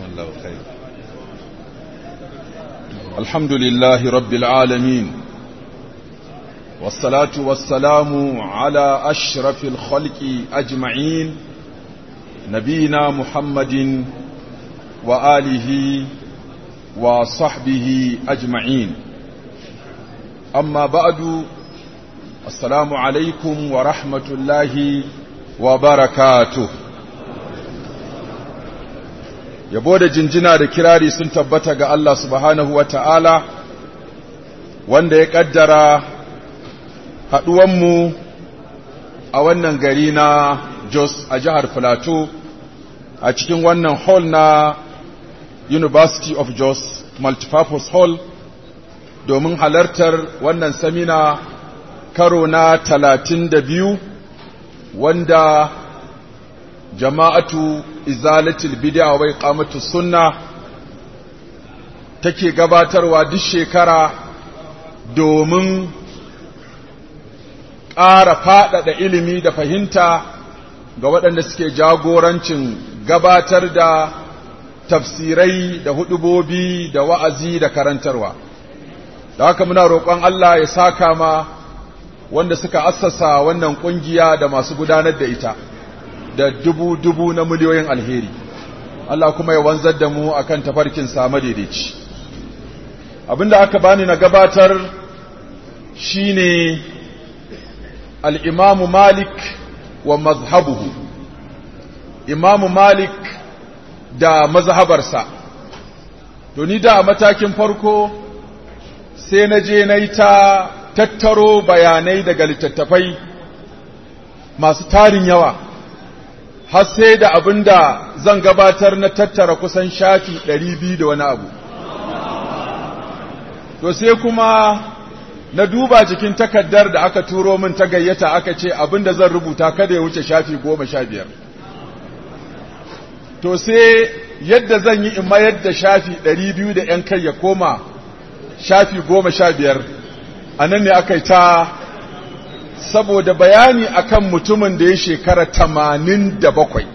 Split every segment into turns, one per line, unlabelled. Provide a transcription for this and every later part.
الله خير. الحمد لله رب العالمين، والصلاة والسلام على أشرف الخلق أجمعين، نبينا محمد وآله وصحبه أجمعين. أما بعد، السلام عليكم ورحمة الله وبركاته. yabo da jinjina da kirari sun tabbata ga Allah subhanahu wa ta'ala, wanda ya ƙaddara haɗuwanmu a wannan gari na Jos a jihar Filato, a cikin wannan hall na University of Jos Multipurpose Hall, domin halartar wannan samina karo na 32 wanda jama'atu izalatul bid'a wa iqamatus sunna take gabatarwa duk shekara domin ƙara faɗaɗa ilimi da fahimta ga waɗanda suke jagorancin gabatar da tafsirai da hudubobi da wa'azi da karantarwa. Da haka muna roƙon Allah ya saka ma wanda suka assasa wannan ƙungiya da masu gudanar da ita da dubu na miliyoyin alheri. Allah kuma ya wanzar da mu akan tafarkin sa madaidaici. Abinda aka bani na gabatar shine al-Imam Malik wa mazhabuhu. Imam Malik da mazhabarsa. To ni da a matakin farko sai na je na yi ta tattaro bayanai daga littattafai masu tarin yawa, har sai da abin da zan gabatar na tattara kusan shafi 200 da wani abu. To sai kuma na duba cikin takaddar da aka turo min ta gayyata, aka ce abin da zan rubuta kada ya wuce shafi 15. To sai yadda zan yi in mayar da shafi 200 da ‘yan kai ya koma shafi 15, a nan ne aka yi ta, saboda bayani akan mutumin da ya shekara 87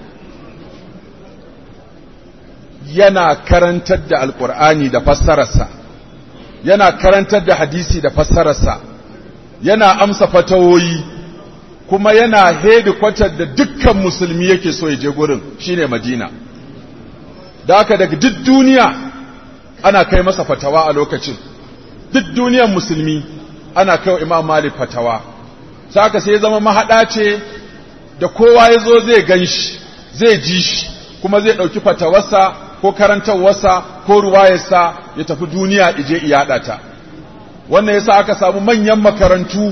yana karantar da alkur'ani da fassararsa, yana karantar da hadisi da fassararsa, yana amsa fatawoyi, kuma yana hedikwatar da dukkan musulmi yake so ya je gurin, shine Madina. Da haka daga duk duniya ana kai masa fatawa a lokacin, duk duniyar musulmi ana kai wa Imam Malik fatawa. Saka sai ya zama mahaɗa ce da kowa ya zo zai gan shi, zai ji shi, kuma zai ɗauki fatawarsa ko karantarwarsa ko ruwayarsa ya tafi duniya ije iyaɗa ta. Wannan yasa aka samu manyan makarantu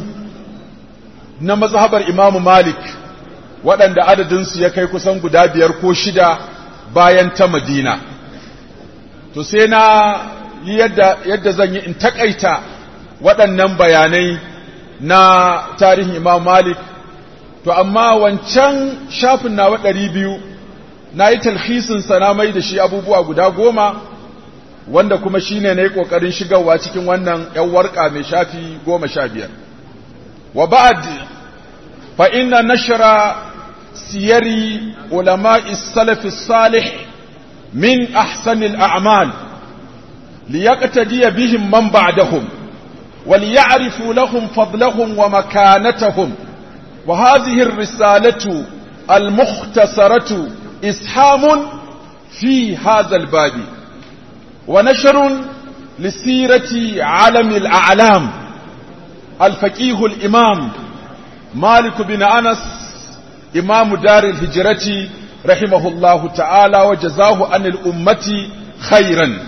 na mazhabar Imam Malik waɗanda adadinsu ya kai kusan guda 5 ko 6 bayan ta Madina. To sai na yi yadda zan yi in takaita waɗannan bayanai na tarihin Imam Malik. To amma wancan shafin nawa 200 na yi talhisinsa na mai da shi abubuwa guda 10, wanda kuma shine na yi ƙoƙarin shigarwa cikin wannan ‘yan warƙa mai shafi 15. Wa ba'ad fa inna nashra siyari ulama'i salafi salih min ahsanil a'mal liyaqtadiya bihim man ba'dahum وليعرفوا لهم فضلهم ومكانتهم. وهذه الرسالة المختصرة إسهام في هذا الباب ونشر لسيرة عالم الأعلام الفقيه الإمام مالك بن أنس إمام دار الهجرة رحمه الله تعالى وجزاه عن الأمة خيرا.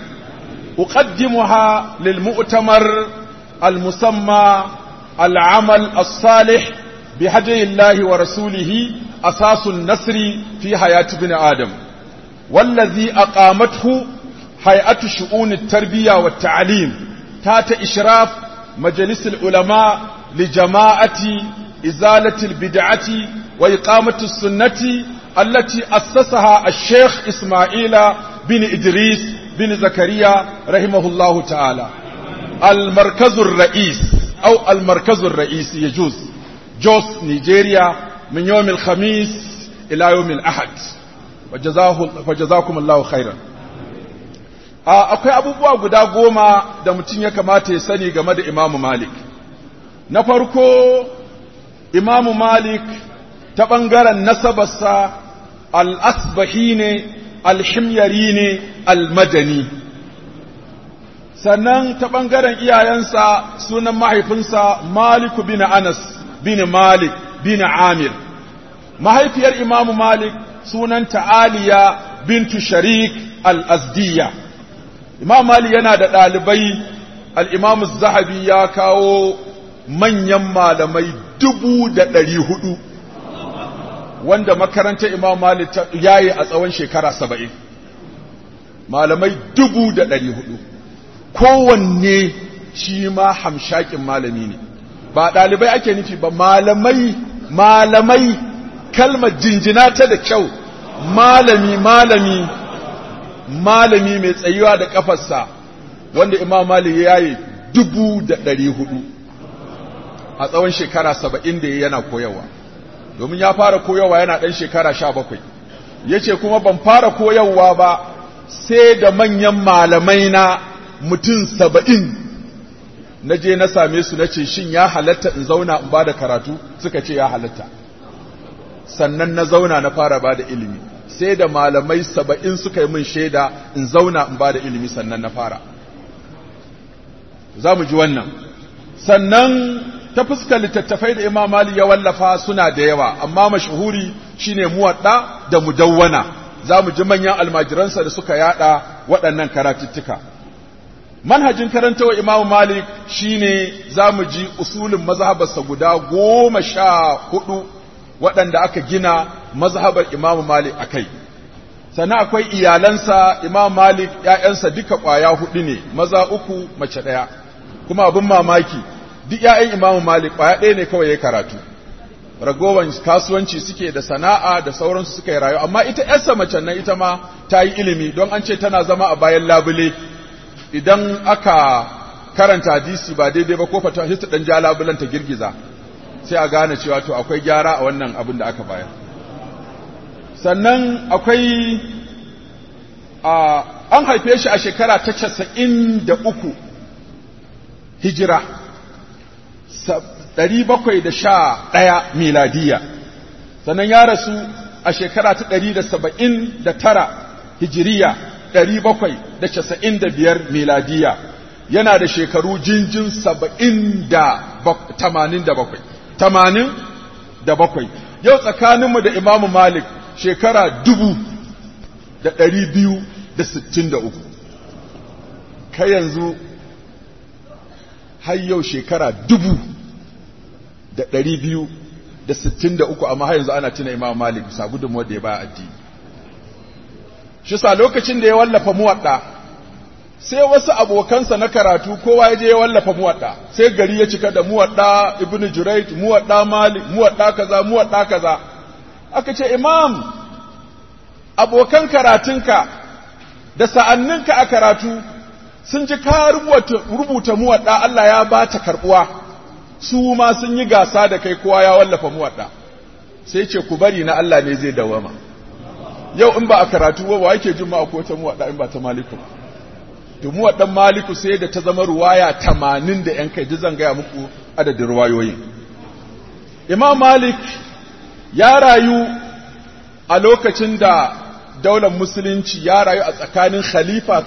أقدمها للمؤتمر المسمى العمل الصالح بهدي الله ورسوله أساس النصر في حياة ابن آدم، والذي أقامته هيئة شؤون التربية والتعليم تحت إشراف مجلس العلماء لجماعة إزالة البدعة وإقامة السنة التي أسسها الشيخ إسماعيل بن إدريس بن زكريا رحمه الله تعالى. المركز الرئيس أو المركز الرئيسي يجوز جوس نيجيريا من يوم الخميس إلى يوم الأحد. فجزاكم الله خيرا. akwai abubuwa guda 10 da mutum ya kamata ya sani game da Imam Malik. Na farko, Imam Malik ta ɓangaren nasabarsa al-Asbahi ne, al-Himyari ne, al-Madani. Sannan ta ɓangaren iyayensa sunan mahaifinsa Malik bin Anas bin Malik bin Amir. Mahaifiyar Imam Malik sunanta Aliya bintu Sharik al-Azdiya. Imam Malik yana da ɗalibai, al-Imam Zahabi ya kawo manyan malamai 400 wanda makarantar Imam Malik yayi a tsawon shekara 70. Malamai 400. Kowanne shi ma hamshakin malami ne. Ba ɗalibai ake nufi ba, malamai kalmar jinjina ta da kyau. Malami mai tsayuwa da kafarsa wanda Imam Malik yayi 400 a tsawon shekara 70 da yana koyarwa. Domin ya fara koyarwa yana ɗan shekara 17. Yace kuma ban fara koyarwa ba sai da manyan malamai na mutum 70 na je na same su nace shin ya halatta in zauna in bada karatu, suka ce ya halatta. Sannan na zauna na fara bada ilimi, sai da malamai 70 suka yi min shaida in zauna in bada ilimi sannan na fara. Za mu ji wannan. Sannan ta fuskar littattafai da Imam Malik ya wallafa suna da yawa, amma mashhuri shine Muwadda da Mudawwana. Za mu ji manyan almajiransa da suka yada waɗannan karatuttuka. Manhajin karantawa Imam Malik shine za mu ji usulin mazhabarsa guda 14 waɗanda aka gina mazhabar Imam Malik akai. Sannan akwai iyalansa Imam Malik, ‘ya'yansa duka ƙwaya 4 ne, maza 3 mace 1. Kuma abin mamaki, duk ‘ya'yan Imam Malik ƙwaya 1 ne kawai ya karatu. Ragowar kasuwanci suke da sana'a da sauransu suka yi rayu, amma ita ‘yarsa macen nan ita ma ta yi ilimi don an ce tana zama a bayan labule. Idan aka karanta hadisi ba daidai ba ko fata ta ɗan ja labulen ta girgiza, sai a gane cewa to akwai gyara a wannan abin da aka bayar. Sannan akwai an haife shi a shekara ta 93 hijira, 711 miladiya. Sannan ya rasu a shekara ta 179 hijiriya, 795 miladiya. Yana da shekaru jinjin 87. Yau tsakaninmu da Imamu Malik shekara 263. Kai yanzu har yau shekara 263, amma har yanzu ana tuna Imamu Malik bisa gudunmuwar da ya baya addini. Shi sa lokacin da ya wallafa Muwadda, sai wasu abokansa na karatu kowa ya je ya wallafa Muwadda, sai gari ya cika da Muwadda Ibn Jurayj, Muwadda Malik, Muwadda kaza. Aka ce, Imam, abokan karatunka da sa'anninka a karatu sun ji ka rubuta Muwadda, Allah ya ba ta karbuwa, su ma sun yi gasa da kai, kowa ya wallafa Muwadda. Sai ce ku bari na Allah ne zai dawama. Yau in ba a karatu ba yake jin ma ko ta Muwadda in ba ta Maliku. To Muwaddan Maliku sai da ta zama ruwaya 80 da yan kai, duk zan gaya muku adadin ruwayoyin. Imam Malik ya rayu a lokacin da daular musulunci, ya rayu a tsakanin khalifa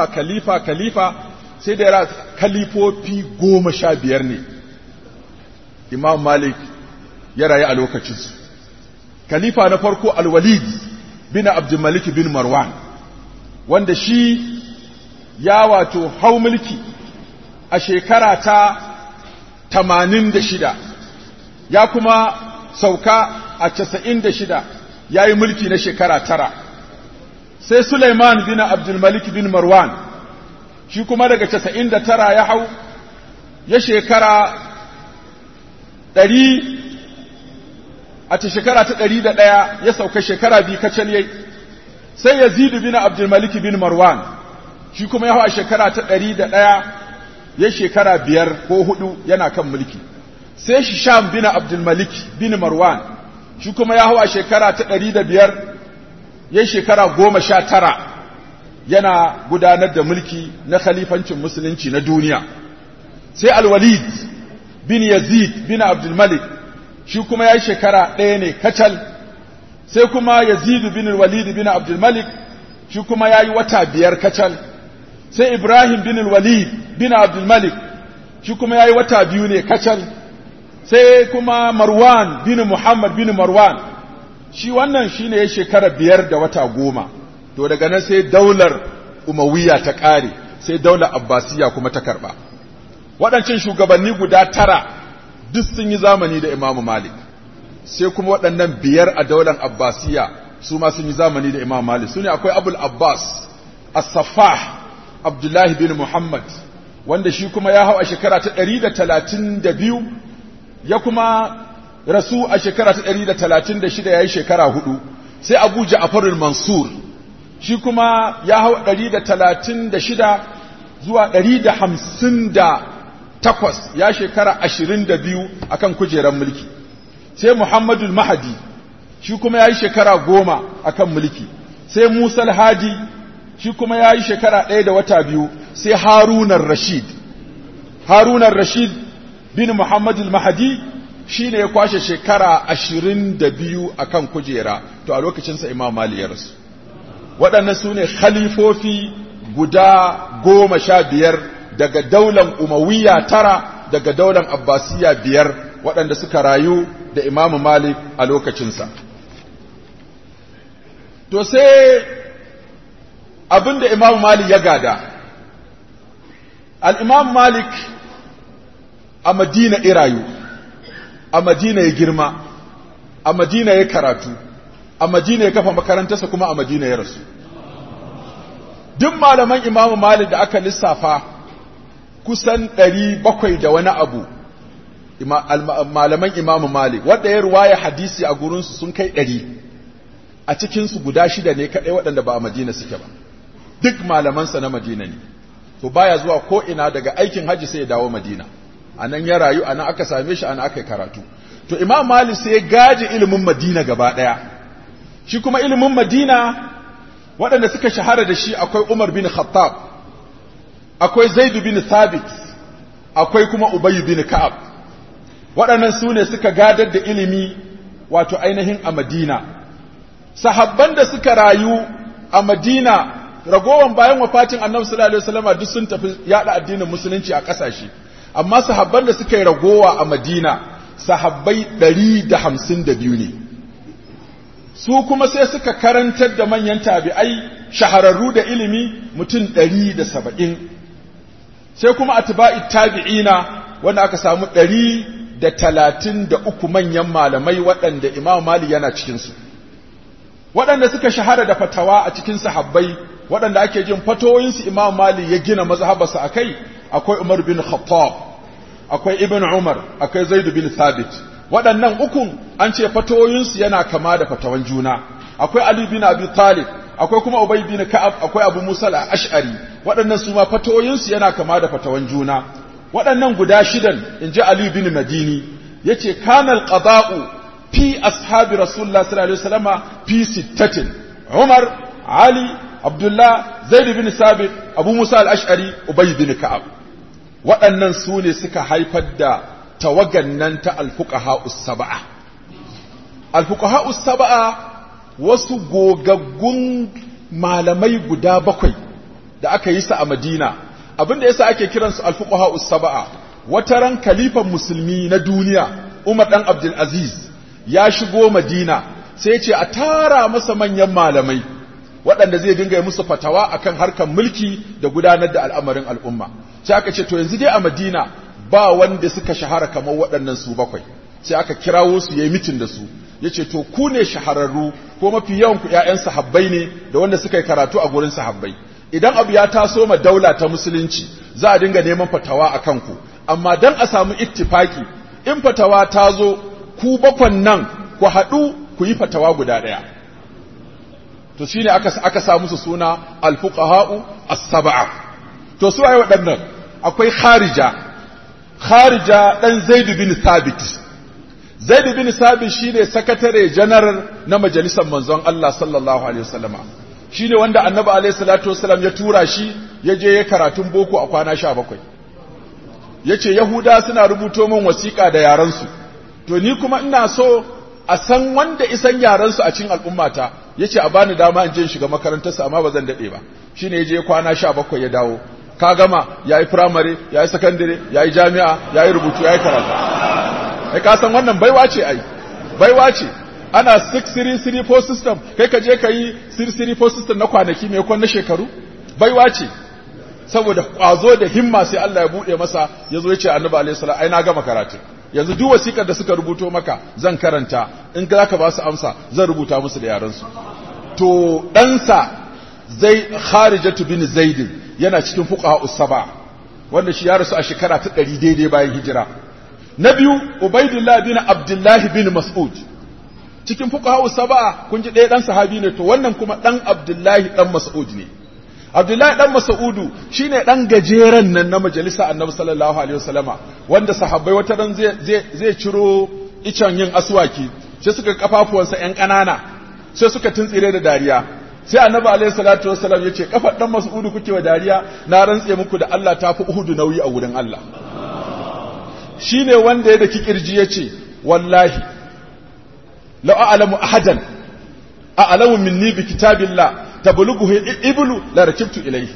sai da ya khalifofi 15 ne. Imam Malik ya rayu a lokacinsu. Khalifa na farko Al-Walid bin Abdul Malik bin Marwan, wanda shi ya wato hau mulki a shekara ta 86, ya kuma sauka a 96, ya yi mulki na shekara 9. Sai Sulaiman bin Abdul Malik bin Marwan, shi kuma daga 99 ya hau, ya shekara 100, a ta shekara ta 101 ya sauka shekara 2 kacal yayi. Sai Yazid bin Abdul Malik bin Marwan, shi kuma ya hau a shekara ta 101, ya shekara 5 ko 4 yana kan mulki. Sai Hisham bin Abdul Malik bin Marwan, shi kuma ya hau a shekara ta 105, ya shekara 19 yana gudanar da mulki na khalifancin musulunci na duniya. Sai Al-Walid bin Yazid bin Abdul Malik, shi kuma ya yi shekara ɗaya ne kacal. Sai kuma Yazid bin Walid bin Abdul Malik, shi kuma ya yi wata 5 kacal. Sai Ibrahim bin Walid bin Abdul Malik, shi kuma ya yi wata 2 ne kacal. Sai kuma Marwan bin Muhammad bin Marwan, shi wannan shi ne ya shekara 5 da wata 10. To daga nan sai daular Umayya ta ƙare, sai daular Abbasiyya kuma ta karɓa. Waɗancan shugabanni guda 9 duk sun yi zamani da Imam Malik. Sai kuma waɗannan 5 a daular Abbasiyya su ma sun yi zamani da Imam Malik. Su ne akwai Abul Abbas As-Saffah Abdullahi bin Muhammad, wanda shi kuma ya hau a shekara ta 132, ya kuma rasu a shekara ta 136, ya yi shekara 4. Sai Abu Ja'far al-Mansur, shi kuma ya hau 136 zuwa 158, ya shekara 22 akan kujerar mulki. Sai Muhammadu al-Mahdi, shi kuma ya yi shekara 10 akan mulki. Sai Musa al-Hadi, shi kuma ya yi shekara 1 da wata 2. Sai Harun al-Rashid, Harun al-Rashid bin Muhammad al-Mahdi shi ne ya kwashe shekara 22 akan kujera. To a lokacinsa Imam Malik ya rasu. Waɗannan su ne khalifofi guda 15 daga daular Umayya 9, daga daular Abbasiyya 5, waɗanda suka rayu da Imam Malik a lokacinsa. To sai abinda Imam Malik ya gada. Al-Imam Malik a Madina irayu, a Madina ya girma, a Madina ya karatu, a Madina ya kafa makarantarsa, kuma a Madina ya rasu. Duk malaman Imam Malik da aka lissafa kusan 700 da wani abu, malaman Imam Malik wanda ya ruwaya hadisi a gurinsu sun kai 100. A cikinsu guda 6 ne kaɗai waɗanda ba a Madina suke ba. Duk malamansa na Madina ne. To baya zuwa ko ina, daga aikin haji sai ya dawo Madina. Anan ya rayu, anan aka same shi, anan aka karatu. To Imam Malik sai ya gaji ilimin Madina gaba ɗaya. Shi kuma ilimin Madina waɗanda suka shahara da shi akwai Umar bin Khattab, akwai Zaid bin Thabit, akwai kuma Ubay bin Ka'ab. Waɗannan su ne suka gadar da ilimi wato ainihin a Madina. Sahabban da suka rayu a Madina ragowan bayan wafatin Annabi sallallahu alaihi wasallam duk sun tafi yada addinin musulunci a ƙasashe. Amma sahabban da suka yi ragowa a Madina sahabbai 152 ne. Su kuma sai suka karantar da manyan tabi'ai shahararru da ilimi mutum 170. Sai kuma atba'i tabi'ina wanda aka samu 133 manyan malamai waɗanda Imam Malik yana cikinsu. Waɗanda suka shahara da fatawa a cikin sahabbai, waɗanda ake jin fatoyinsu Imam Malik ya gina mazhabarsa akai, akwai Umar bin Khattab, akwai Ibn Umar, akwai Zaid bin Thabit. Waɗannan ukun an ce fatoyinsu yana kama da fatawan juna. Akwai Ali bin Abi Talib, akwai kuma Ubay bin Ka'ab, akwai Abu Musa al-Ash'ari. Waɗannan su ma fatoyinsu yana kama da fatawan juna. Waɗannan guda 6 inji Ali bin Madini yace kana al-qada'u fi ashabi Rasulullah sallallahu alaihi wasallam fi 6: Umar, Ali, Abdullah, Zaid bin Sabit, Abu Musa al-Ash'ari, Ubay bin Ka'ab. Waɗannan su ne suka haifar da tawagan nan ta al-fuqaha'us sab'a. Al-fuqaha'us sab'a wasu gogaggun malamai guda 7 da aka yi su a Madina. Abinda yasa ake kiransu al-fuqaha'us sab'a, wataran kalifan musulmi na duniya Umar dan Abdul Aziz ya shigo Madina, sai ya ce a tara masa manyan malamai waɗanda zai dinga yi musu fatawa akan harkar mulki da gudanar da al'amarin al'umma. Sai aka ce to yanzu dai a Madina ba wanda suka shahara kamar waɗannan su 7. Sai aka kirawo su yayi mitin da su. Yace to ku ne shahararru, ko mafi yawan ku ƴaƴan sahabbai ne da wanda suka yi karatu a gurin sahabbai. Idan abu ya taso ma daula ta musulunci za a dinga neman fatawa akan ku. Amma dan a samu ittifaki, in fatawa ta zo ku 7 nan ku haɗu ku yi fatawa guda ɗaya. To shine aka sa musu suna al-fuqaha'u as-sab'a. To su ayi waɗannan akwai Kharija dan Zaid bin Thabit. Zaid bin Thabit shine sakatare general na majalisar manzon Allah sallallahu alaihi wasallama. shine wanda annabi alayhi salatu wasallam ya tura shi ya je ya karatun boko a kwana 17 yace yahuda suna rubuto min wasiƙa da yaran su to ni kuma ina so a san wanda isan yaran su a cikin al'ummata yace a bani dama in je in shiga makarantar su amma bazan dade ba shine yaje kwana 17 ya dawo ka gama yayi primary yayi secondary yayi jami'a yayi rubutu yayi karatu ai ka san wannan baiwa ce ai baiwa ce ana 6334 system kai ka je ka yi 6334 system na kwanaki mai kwan na shekaru baiwa ce saboda kwazo da himma sai Allah ya bude masa yazo ya ce annabi alaihi salam ai na gama karatu yanzu duk wasikar da suka rubuto maka zan karanta in ka zaka ba su amsa zan rubuta musu da yaran su to ɗansa zai Kharijatu bin Zaid yana cikin fuqaha us-sab'a wanda shi ya rasu a shekara ta 100 daidai bayan hijira na biyu Ubaydullah bin Abdullah bin Mas'ud cikin fuqaha us-sab'a kun ji ɗaya dan sahabi ne to wannan kuma dan Abdullah dan Mas'ud ne Abdullah dan Mas'udu shine dan gajeren nan na majalisa Annabi sallallahu alaihi wasallama wanda sahabbai wata ran zai ciro icen yin aswaki sai suka kafafuwansa ƴan ƙanana sai suka tuntsire da dariya sai Annabi alaihi salatu wasallam yace kafar dan Mas'udu kuke wa dariya na rantse muku da Allah tafi Uhud nauyi a wurin Allah shine wanda ya daki kirji yace wallahi la a'lamu ahadan a'lamu minni bi kitabillah tablughu iblu la rakibtu ilayhi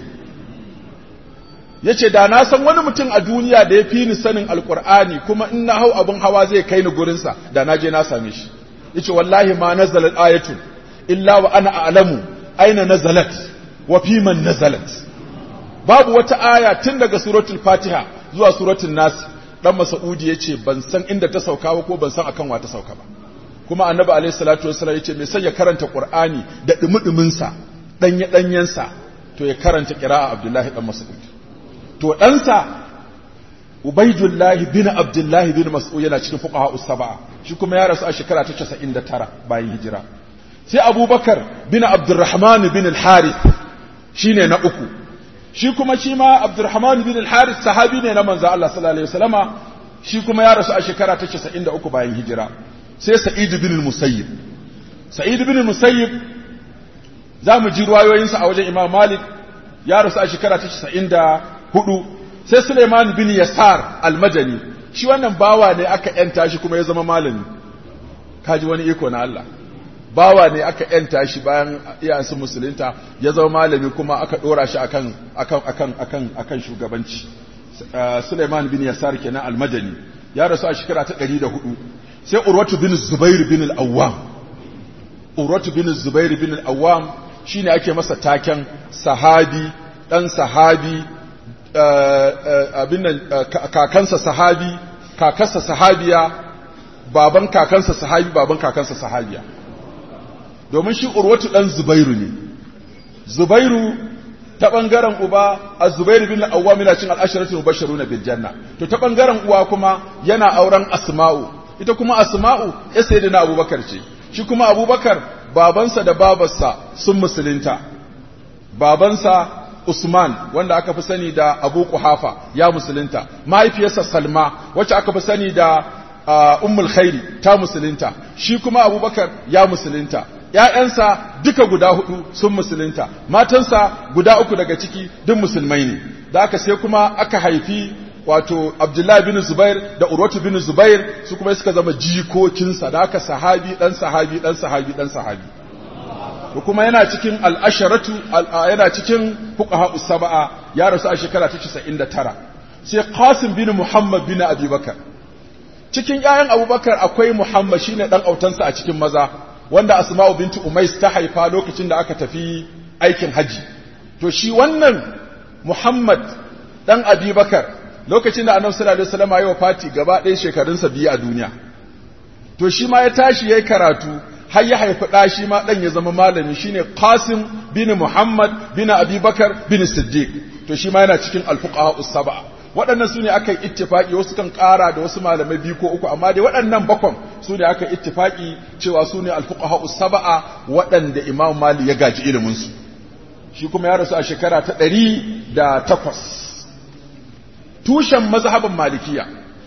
yace da na san wani mutum a duniya da yafi ni sanin alqur'ani kuma in na hau abun hawa zai kai ni gurin sa da na je na same shi yace wallahi ma nazalat ayatun illa wa ana a'lamu aina nazalat wa fi man nazalat babu wata aya tun daga suratul fatiha zuwa suratul nas dan Mas'udi yace ban san inda ta sauka ba ko ban san akan wa ta sauka ba kuma annabi alayhi salatu wasallam yace me sai ya karanta qur'ani da dumudumin sa danyen sa to ya karanta qira'a abdullahi dan Mas'ud to dan sa Ubaydullah bin Abdullah bin Mas'ud yana cikin fuqaha us-sab'a shi kuma ya rasu a shekara ta 99 bayan hijira sai Abubakar bin Abdurrahman bin al-Harith shine na uku shi kuma shi ma Abdurrahman bin al-Harith sahabi ne na manzo Allah sallallahu alaihi wasallama shi kuma ya rasu a shekara ta 93 bayan hijira sai Sa'id bin al-Musayyib Sa'id bin al-Musayyib zamu ji ruwayoyinsa a wajen Imam Malik ya rasu a shekara ta 94 sai Sulaiman bin Yasar al-Madani shi wannan bawa ne aka yanta shi kuma ya zama malami kaji wani iko na Allah bawa ne aka yanta shi bayan iyayensu musulunta ya zama malami kuma aka dora shi akan shugabanci Sulaiman bin Yasar kenan al-Madani ya rasu a shekara ta 104 sai Urwatu bin Zubair bin al-Awwam Urwatu bin Zubair bin al-Awwam shine ake masa taken sahabi dan sahabi abin nan kakansa sahabi kakarsa sahabiya baban kakansa sahabi baban kakansa sahabiya domin shi Urwatu dan Zubairu ne Zubairu ta bangaren uba Az-Zubair bin al-Awwam yana cin al-asharatu mubashshiruna bil janna to ta bangaren uwa kuma yana auren Asma'u ita kuma Asma'u ya sayyidina Abubakar ce shi kuma Abubakar babansa da babarsa sun musulunta babansa Usman wanda aka fi sani da Abu Quhafa ya musulunta mahaifiyarsa Salma wacce aka fi sani da Ummul Khairi ta musulunta shi kuma Abubakar ya musulunta ‘ya'yansa duka guda 4 sun musulunta, matansa guda 3 daga ciki duk musulmai ne, da aka sai kuma aka haifi wato Abdullahi bin Zubair da Urwatu bin Zubair su kuma suka zama jikokinsa, da aka sahabi, ɗan sahabi, ɗan sahabi, ɗan sahabi. Kuma yana cikin al'asharatu, yana cikin fuqaha us-sab'a ya rasu a shekara ta 99. Sai Qasim bin Muhammad bin Abubakar. Cikin ‘ya'yan Abubakar akwai Muhammad shine ɗan autansa a cikin maza. Wanda Asma'u binti Umais ta haifa lokacin da aka tafi aikin haji to shi wannan Muhammad dan Abubakar lokacin da Annabi sallallahu alaihi wasallam ya wafati gaba ɗaya shekarunsa 2 a duniya to shi ma ya tashi yayin karatu har ya haifi da shi ma dan ya zama malami shine Qasim bin Muhammad bin Abubakar bin Siddiq to shi ma yana cikin al-fuqaha us-sab'a waɗannan su ne aka yi ittifaƙi wasu kan ƙara da wasu malamai 2 ko 3 amma dai waɗannan bakon su ne aka yi ittifaƙi cewa su ne alfuqaha us-sab'a waɗanda Imam Malik ya gaji ilimin su shi kuma ya rasu a shekara ta 108 tushen mazhabin Malikiya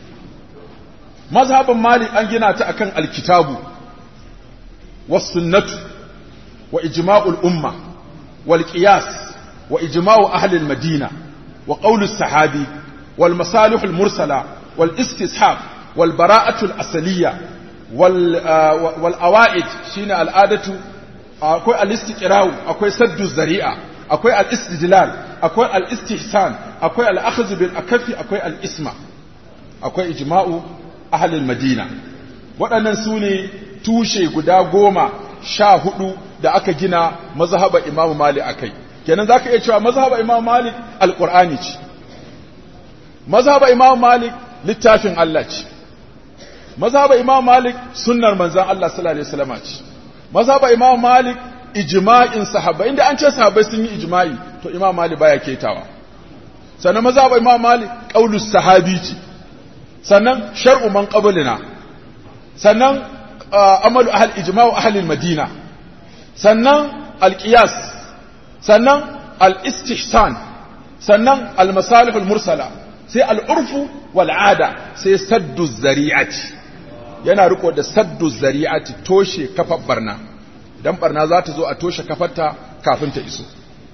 mazhabin Malik an gina ta akan alkitabu was sunnatu wa ijma'ul umma wal qiyas wa ijma'u ahli al-madina wa qawlu as-sahabi wal masalih al-mursala wal istishab wal bara'atu al-asaliyya wal awaid shine al'adatu akwai al-istiqra'u akwai saddu zari'a akwai al-istidlal akwai al-istihsan akwai al-akhdh bil akafi akwai al-isma akwai ijma'u ahli al-madina waɗannan sune tushe guda 14 da aka gina mazhabar Imam Malik akai kenan zaka iya cewa mazhabar Imam Malik al-Qur'ani ce mazhabar Imam Malik littafin Allah ce mazhabar Imam Malik sunnar manzon Allah sallallahu alaihi wasallam ce mazhabar Imam Malik ijma'in sahabbai inda an ce sahabbai sun yi ijma'i to Imam Malik baya ketawa sannan mazhabar Imam Malik qaulus sahabi ce sannan shar'u man qablina sannan amalu ijma'u ahli al-madina sannan al-qiyas sannan al-istihsan sannan al-masalih al-mursala sai al-urfu wal 'ada sai saddu zari'ati yana riko da saddu zari'ati toshe kafar barna dan barna za ta zo a toshe kafarta kafin ta iso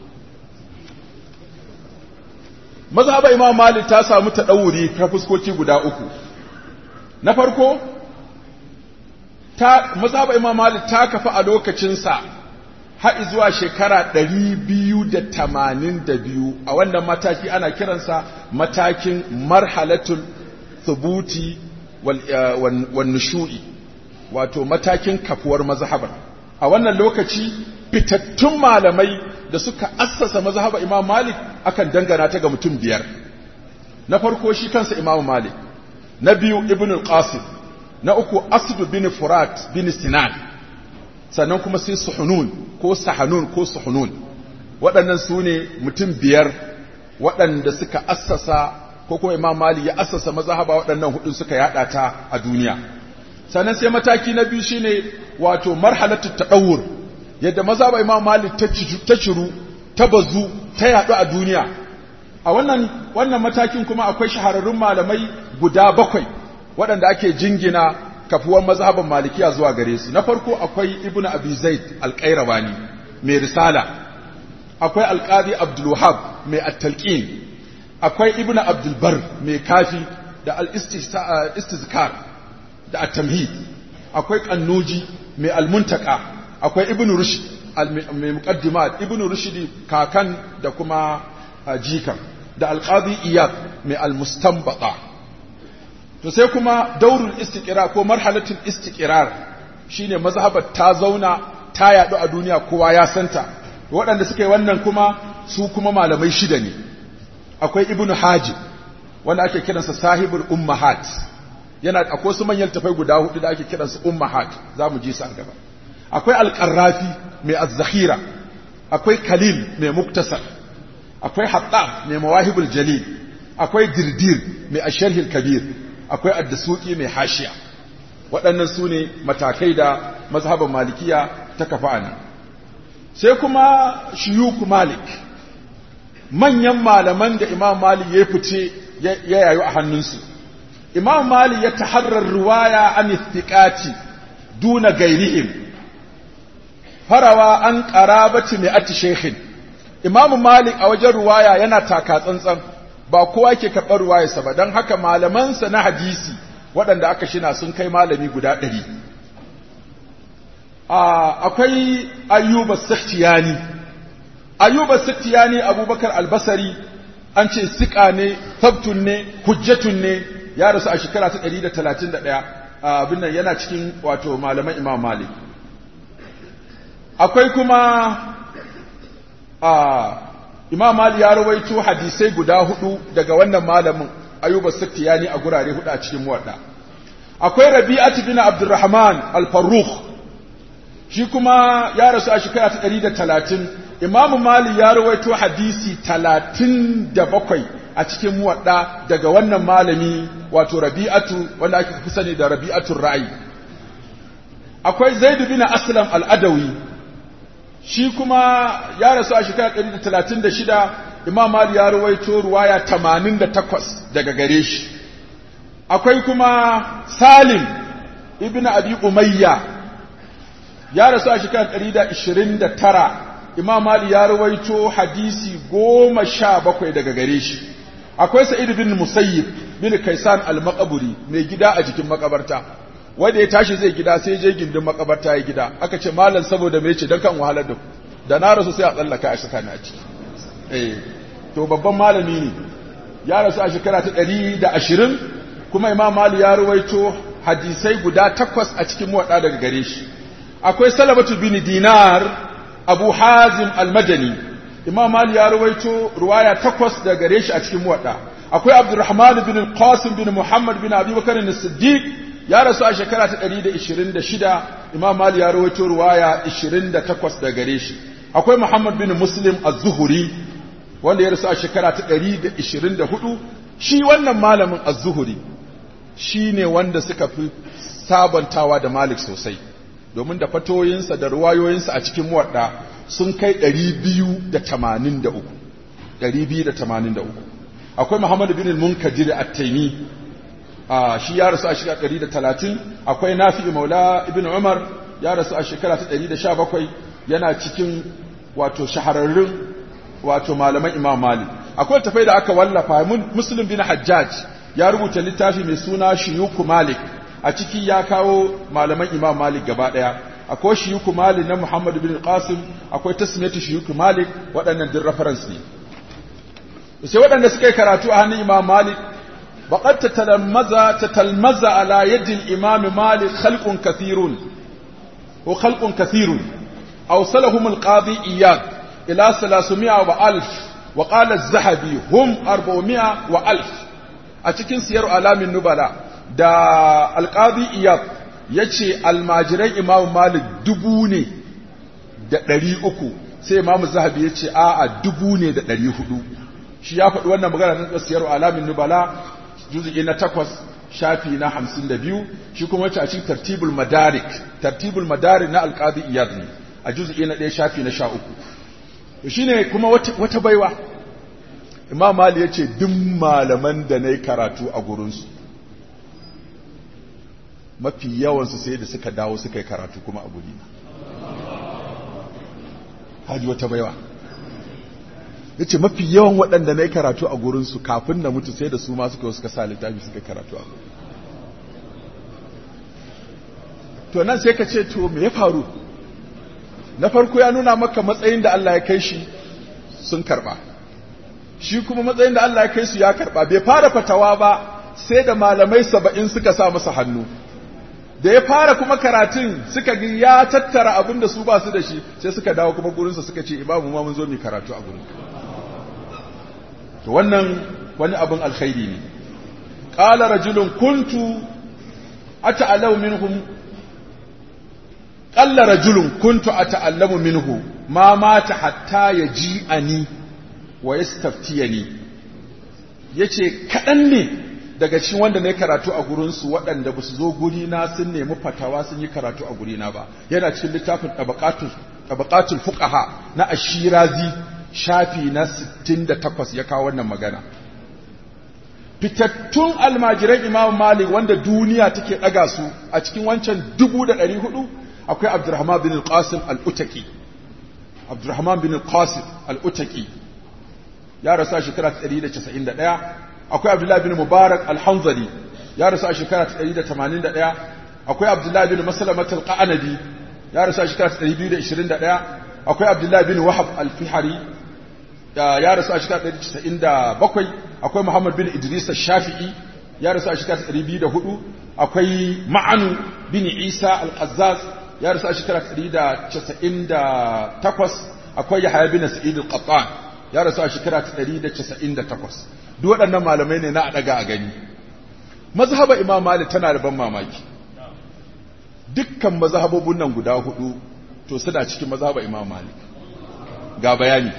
mazhabar Imam Malik ta samu tadawuri ta fuskoki guda uku na farko mazhabar Imam Malik ta kafa a lokacin sa har zuwa shekara 282 a wannan mataki ana kiransa matakin marhalatul thubuti wal nushu'i wato matakin kafuwar mazhabar a wannan lokaci fitattun malamai da suka assasa mazhabar Imam Malik akan dangana ta ga mutum 5 na farko shi kansa Imam Malik na biyu Ibn al-Qasim na uku Asd bin Furat bin Sinan sannan kuma sai Suhunun ko Sahanun ko Suhunun waɗannan su ne mutum 5 waɗanda suka assasa ko kuma Imam Malik ya assasa mazhaba waɗannan hudun suka yada ta a duniya sannan sai mataki na biyu shine wato marhalatut tadawur yadda mazhaba Imam Malik ta ciru ta bazu ta yadu a duniya a wannan matakin kuma akwai shahararrun malamai guda 7 waɗanda ake jingina kafuwar mazhaban Malikiya zuwa gare su na farko akwai Ibn Abi Zaid al-Qayrawani mai risala akwai Al-Qadi Abdul Wahhab mai at-Talqin akwai Ibn Abdul Barr mai kafi da al-Istizkar da at-Tamhid akwai Qannuji mai al-Muntaka akwai Ibn Rushd mai muqaddimat Ibn Rushd kakan da kuma jikan da Al-Qadi Iyad mai al-Mustanbata to sai kuma daurul istiqrar ko marhalatul istiqrar shine mazhabar ta zauna ta yadu a duniya kowa ya santa waɗanda suka yi wannan kuma su kuma malamai 6 ne akwai Ibn Hajib wanda ake kiransa sahibul ummahat yana akwai su manyan tafai guda 4 da ake kiransa ummahat zamu ji su an gaba akwai al-Qarrafi mai az-Zakhira akwai Khalil mai muktasar akwai Hattab mai mawahibul jalil akwai Dirdir mai ash-Sharh al-Kabir akwai ad-Dasuqi mai hashiya waɗannan su ne matakai da mazhaban Malikiya ta kafa ne sai kuma shuyukh Malik manyan malaman da Imam Malik ya fice ya yayu a hannunsu Imam Malik ya taharrar riwaya an istiqati duna gairihim farawa an qarabati mi'ati shaykhin Imam Malik a wajen riwaya yana taka tsantsan ba kowa ke karɓar riwayarsa ba don haka malamansa na hadisi waɗanda aka shina sun kai malami guda 100 akwai Ayyub as-Sakhtiyani Ayyub as-Sakhtiyani Abubakar al-Basri an ce siqa ne sabtun ne hujjatun ne ya rasu a shekara ta 131 abin nan yana cikin wato malaman Imam Malik akwai kuma Imam Malik ya rawaito hadisai guda 4 daga wannan malamin Ayyub as-Sakhtiyani a gurare 4 a cikin muwadda akwai Rabi'atu bin Abdurrahman al-Farrukh shi kuma ya rasu a shekara ta 130 Imam Malik ya rawaito hadisi 37 a cikin muwadda daga wannan malami wato Rabi'atu wanda ake fi sani da Rabi'atul Ra'i akwai Zaid bin Aslam al-Adawi shi kuma ya rasu a shekara 136 Imam Malik ya rawaito ruwaya 88 daga gare shi akwai kuma Salim ibn Abi Umayya ya rasu a shekara 129 Imam Malik ya rawaito hadisi 17 daga gare shi. Akwai Sa'id bin Musayyib bin Kaisan al-Maqburi mai gida a jikin makabarta, wanda ya tashi zai gida sai je gindin makabarta ya gida. Aka ce malam saboda me ce dan kan wahalar da ku, da na rasu sai a tsallaka a saka ni a ciki. To babban malami ne, ya rasu a shekara ta 120, kuma Imam Malik ya rawaito hadisai guda 8 a cikin muwadda daga gare shi. Akwai Salamatu bin Dinar Abu Hazim al-Madani, Imam Malik ya rawaito ruwaya 8 daga gare shi a cikin muwadda. Akwai Abdurrahman bin al-Qasim bin Muhammad bin Abi Bakr as-Siddiq, ya rasu a shekara ta 126, Imam Malik ya rawaito ruwaya 28 daga gare shi. Akwai Muhammad bin Muslim az-Zuhri, wanda ya rasu a shekara ta 124. Shi wannan malamin az-Zuhri shine wanda suka fi sabantawa da Malik sosai, domin da fatoyinsa da ruwayoyinsa a cikin muwadda sun kai 283. Akwai Muhammad bin al-Munkadir at-Taymi, shi ya rasu a shekara 130. Akwai Nafi Maula ibn Umar, ya rasu a shekara ta 117, yana cikin wato shahararrun wato malaman Imam Malik. Akwai tafai da aka wallafa, Muslim bin Hajjaj ya rubuta littafi mai suna Shuyukh Malik, a ciki ya kawo malaman Imam Malik gaba daya. Akwai Shuyukh Malik na Muhammad bin Qasim, akwai Tasmiyatu Shuyukh Malik, waɗannan din reference ne. Sai waɗanda suka yi karatu a hannun Imam Malik, baqad tatalmaza ala yadi al-Imam Malik khalqun kathirun awsalahum al-Qadi Iyad ila 300 wa 1000, wa qala az-Zahabi hum 400 wa 1000. A cikin Siyar Alamin Nubala da al-Qadi Iyad yace almajiran Imam Malik 1300, sai Imam Zahabi yace a'a 1400. Shi ya faɗi wannan magana na Siyar Alamin Nubala juz'i na 8 shafi na 52. Shi kuma wace a cikin Tartibul Madarik na al-Qadi Iyad ne a juz'i na 1 shafi na 13. Shine kuma wata baiwa Imam Malik yace duk malaman da nayi karatu a gurin su mafi yawan su sai da suka dawo suka yi karatu kuma a guri na. Haji wata baiwa yace mafi yawan waɗanda nayi karatu a gurin su kafin na mutu sai da su ma suka sa littafi suka karatu a gurin. To nan sai ka ce to me ya faru? Na farko ya nuna maka matsayin da Allah ya kai shi sun karba, shi kuma matsayin da Allah ya kai su ya karba. Bai fara fatawa ba sai da malamai 70 suka sa masa hannu. Da ya fara kuma karatun suka ga ya tattara abin da su ba su da shi, sai suka dawo kuma gurinsa suka ce imamu ma mun zo mu karatu a gurin. To wannan wani abin alkhairi ne. Qala rajulun kuntu ata'allamu minhum qalla rajulun kuntu ata'allamu minhu ma mata hatta yaji'ani wa yastaftiyani. Yace kadan ne daga cikin wanda ne karatu a gurin su waɗanda ba su zo guri na sun nemi fatawa sun yi karatu a guri na ba. Yana cikin littafin tabaqatul fuqaha na Ash-Shirazi shafi na 68 ya kawo wannan magana. Fitattun almajiran Imam Malik wanda duniya take daga su a cikin wancan 1400 akwai Abdurrahman bin al-Qasim al-Utaki. Abdurrahman bin al-Qasim al-Utaki ya rasu a shekara 191. Akwai Abdullah bin Mubarak al-Hanzali ya rasu a shekara 181. Akwai Abdullah bin Maslamat al-Qanabi ya rasu a shekara 221. Akwai Abdullah bin Wahab al-Fihari ya rasu a shekara 197. Akwai Muhammad bin Idris al-Shafi'i ya rasu a shekara 204. Akwai Ma'an bin Isa al-Qazzaz ya rasu a shekara 198. Akwai Yahya bin Sa'id al-Qattan ya rasu a shekara 198. Duk waɗannan malamai ne na a daga a gani. Mazhaba Imam Malik tana da ban mamaki. Dukkan mazhabobin nan guda hudu to suna cikin mazhaba Imam Malik. Ga bayani.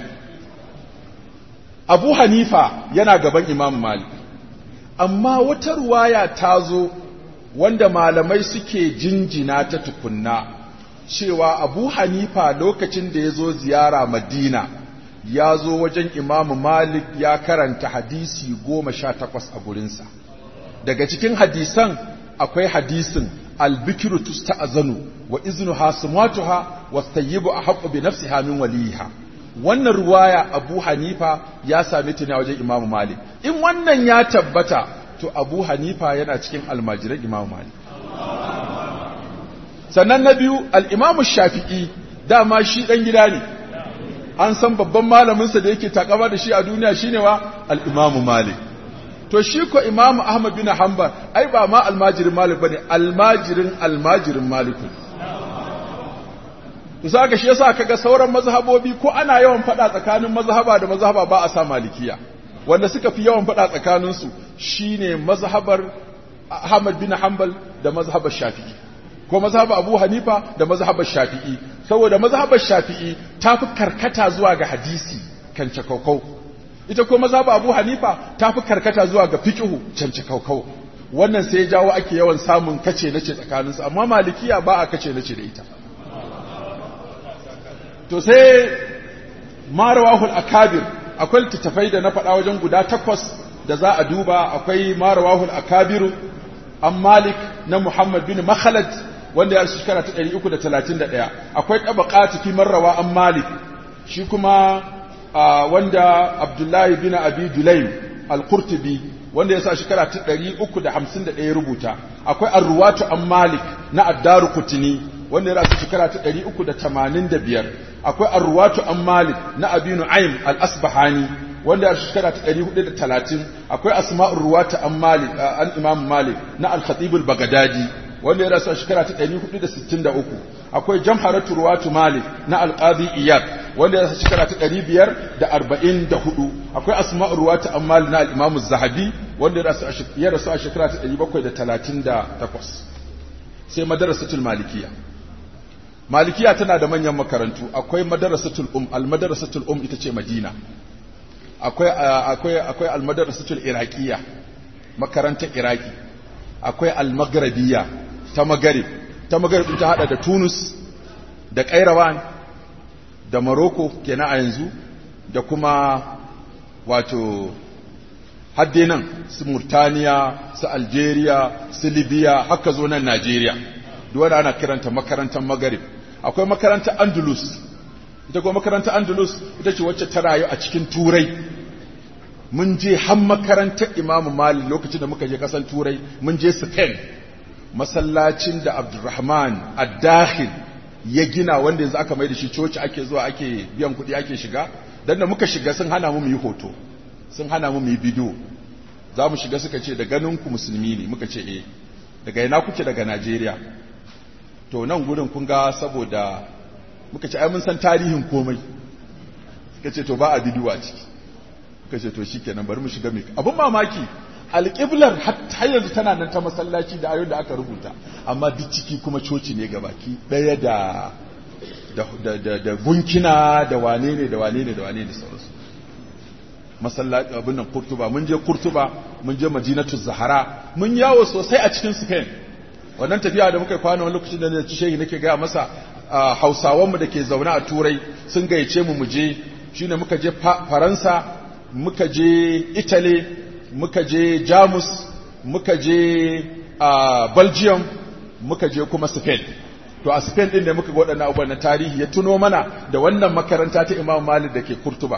Abu Hanifa yana gaban Imam Malik. Amma wata ruwaya ta zo wanda malamai suke jinjina ta tukunna cewa Abu Hanifa lokacin da ya zo ziyara Madina ya zo wajen Imam Malik ya karanta hadisi 18 a gurinsa. Daga cikin hadisan akwai hadisin al-bikru tusta'zanu wa iznuha samatuha was-tayyibu ahqqu bi nafsiha min waliha. Wannan ruwaya Abu Hanifa ya same ta ne wajen Imam Malik. In wannan ya tabbata to Abu Hanifa yana cikin almajiran Imam Malik. Sannan na biyu al-Imam Shafi'i dama shi dan gida ne. An san babban malamin sa da yake takama da shi a duniya shine wa al-Imam Malik. To shi ko Imam Ahmad bin Hanbal ai ba ma almajirin Malik bane, almajirin Malik. To saka shi yasa kaga sauran mazhabobi ko ana yawan fada tsakanin mazhaba da mazhaba ba a sa malikiya. Wanda suka fi yawan fada tsakanin su shine mazhabar Ahmad bin Hanbal da mazhabar Shafi'i, ko mazhabar Abu Hanifa da mazhabar Shafi'i, saboda mazhabar Shafi'i ta fi karkata zuwa ga hadisi kan cakaukau, ita ko mazhabar Abu Hanifa ta fi karkata zuwa ga fiqhu can cakaukau. Wannan sai ya jawo ake yawan samun kace nace tsakanin su, amma malikiya ba a kace nace da ita. To sai marawahul akabir, akwai littattafai da na faɗa wajen guda 8 da za a duba. Akwai marawahul akabiru an Malik na Muhammad bin Makhalad wanda ya shekara ta 331. Akwai tabaqati fi marrawa an Malik, shi kuma wanda Abdullahi bin Abi Dulaym al-Qurtubi wanda ya sa shekara ta 351 rubuta. Akwai ar-ruwatu an Malik na ad-Darqutni wanda ya rasu shekara ta 385. Akwai ar-ruwatu an Malik na Abi Nu'aym al-Asbahani wanda ya rasu shekara ta 430. Akwai asma'ur ruwatu an Malik an Imam Malik na al-Khatib al-Baghdadi wanda ya rasu shekara ta 463. Akwai jamharatu ruwatu Malik na al-Qadi Iyad wanda ya rasu shekara ta 544. Akwai asma'ur ruwatu an Malik na al-Imam az-Zahabi wanda ya rasu a shekara ta 738. Sai madarasatul Malikiyya. Malikiya tana da manyan makarantu. Akwai madarasatul al-madarasatul ita ce Madina. Akwai al-madarasatul Iraqiyya, makarantar Iraki. Akwai al-Maghribiyya ta Maghrib. Ta Maghrib ta hada da Tunis da Qairawan da Morocco kenan a yanzu, da kuma wato hadde nan su Murtaniya, su Algeria, su Libya, haka zo nan Najeriya. Duk wanda ana kiranta makarantar Maghrib. Akwai makarantar Andalus. Ita kuma makarantar Andalus ita ce wacce ta rayu a cikin Turai. Mun je har makarantar Imam Malik lokacin da muka je kasan Turai, mun je Spain. Masallacin da Abdurrahman Ad-Dakhil ya gina wanda yanzu aka mai da shi coci, ake zuwa ake biyan kuɗi ake shiga. Dan da muka shiga sun hana mu yi hoto, sun hana mu yi bidiyo. Za mu shiga suka ce da ganin ku musulmi ne, muka ce eh. Daga ina kuke? Daga Najeriya. To nan gurin kun ga, saboda muka ce ai mun san tarihin komai, suka ce to ba a bidiyo a ciki. Muka ce to shikenan bari mu shiga mai abun mamaki. Alƙiblar har yanzu tana nan ta masallaci da ayoyin da aka rubuta, amma duk ciki kuma coci ne gabaki ɗaya da gunkina da wane ne da sauransu. Masallaci abin nan Kurtuba, mun je Kurtuba, mun je Madinatu Zahara, mun yawo sosai a cikin Spain. Wannan tafiya da muka kwana wani lokacin da na ci shehi nake gaya masa, Hausawanmu da ke zaune a Turai sun gayyace mu je, shine muka je Faransa, muka je Italy, muka je Jamus, muka je Belgium, muka je kuma Spain. To a Spain din da muka ga waɗannan abubuwan na tarihi, ya tuno mana da wannan makaranta ta Imam Malik da ke Kurtuba.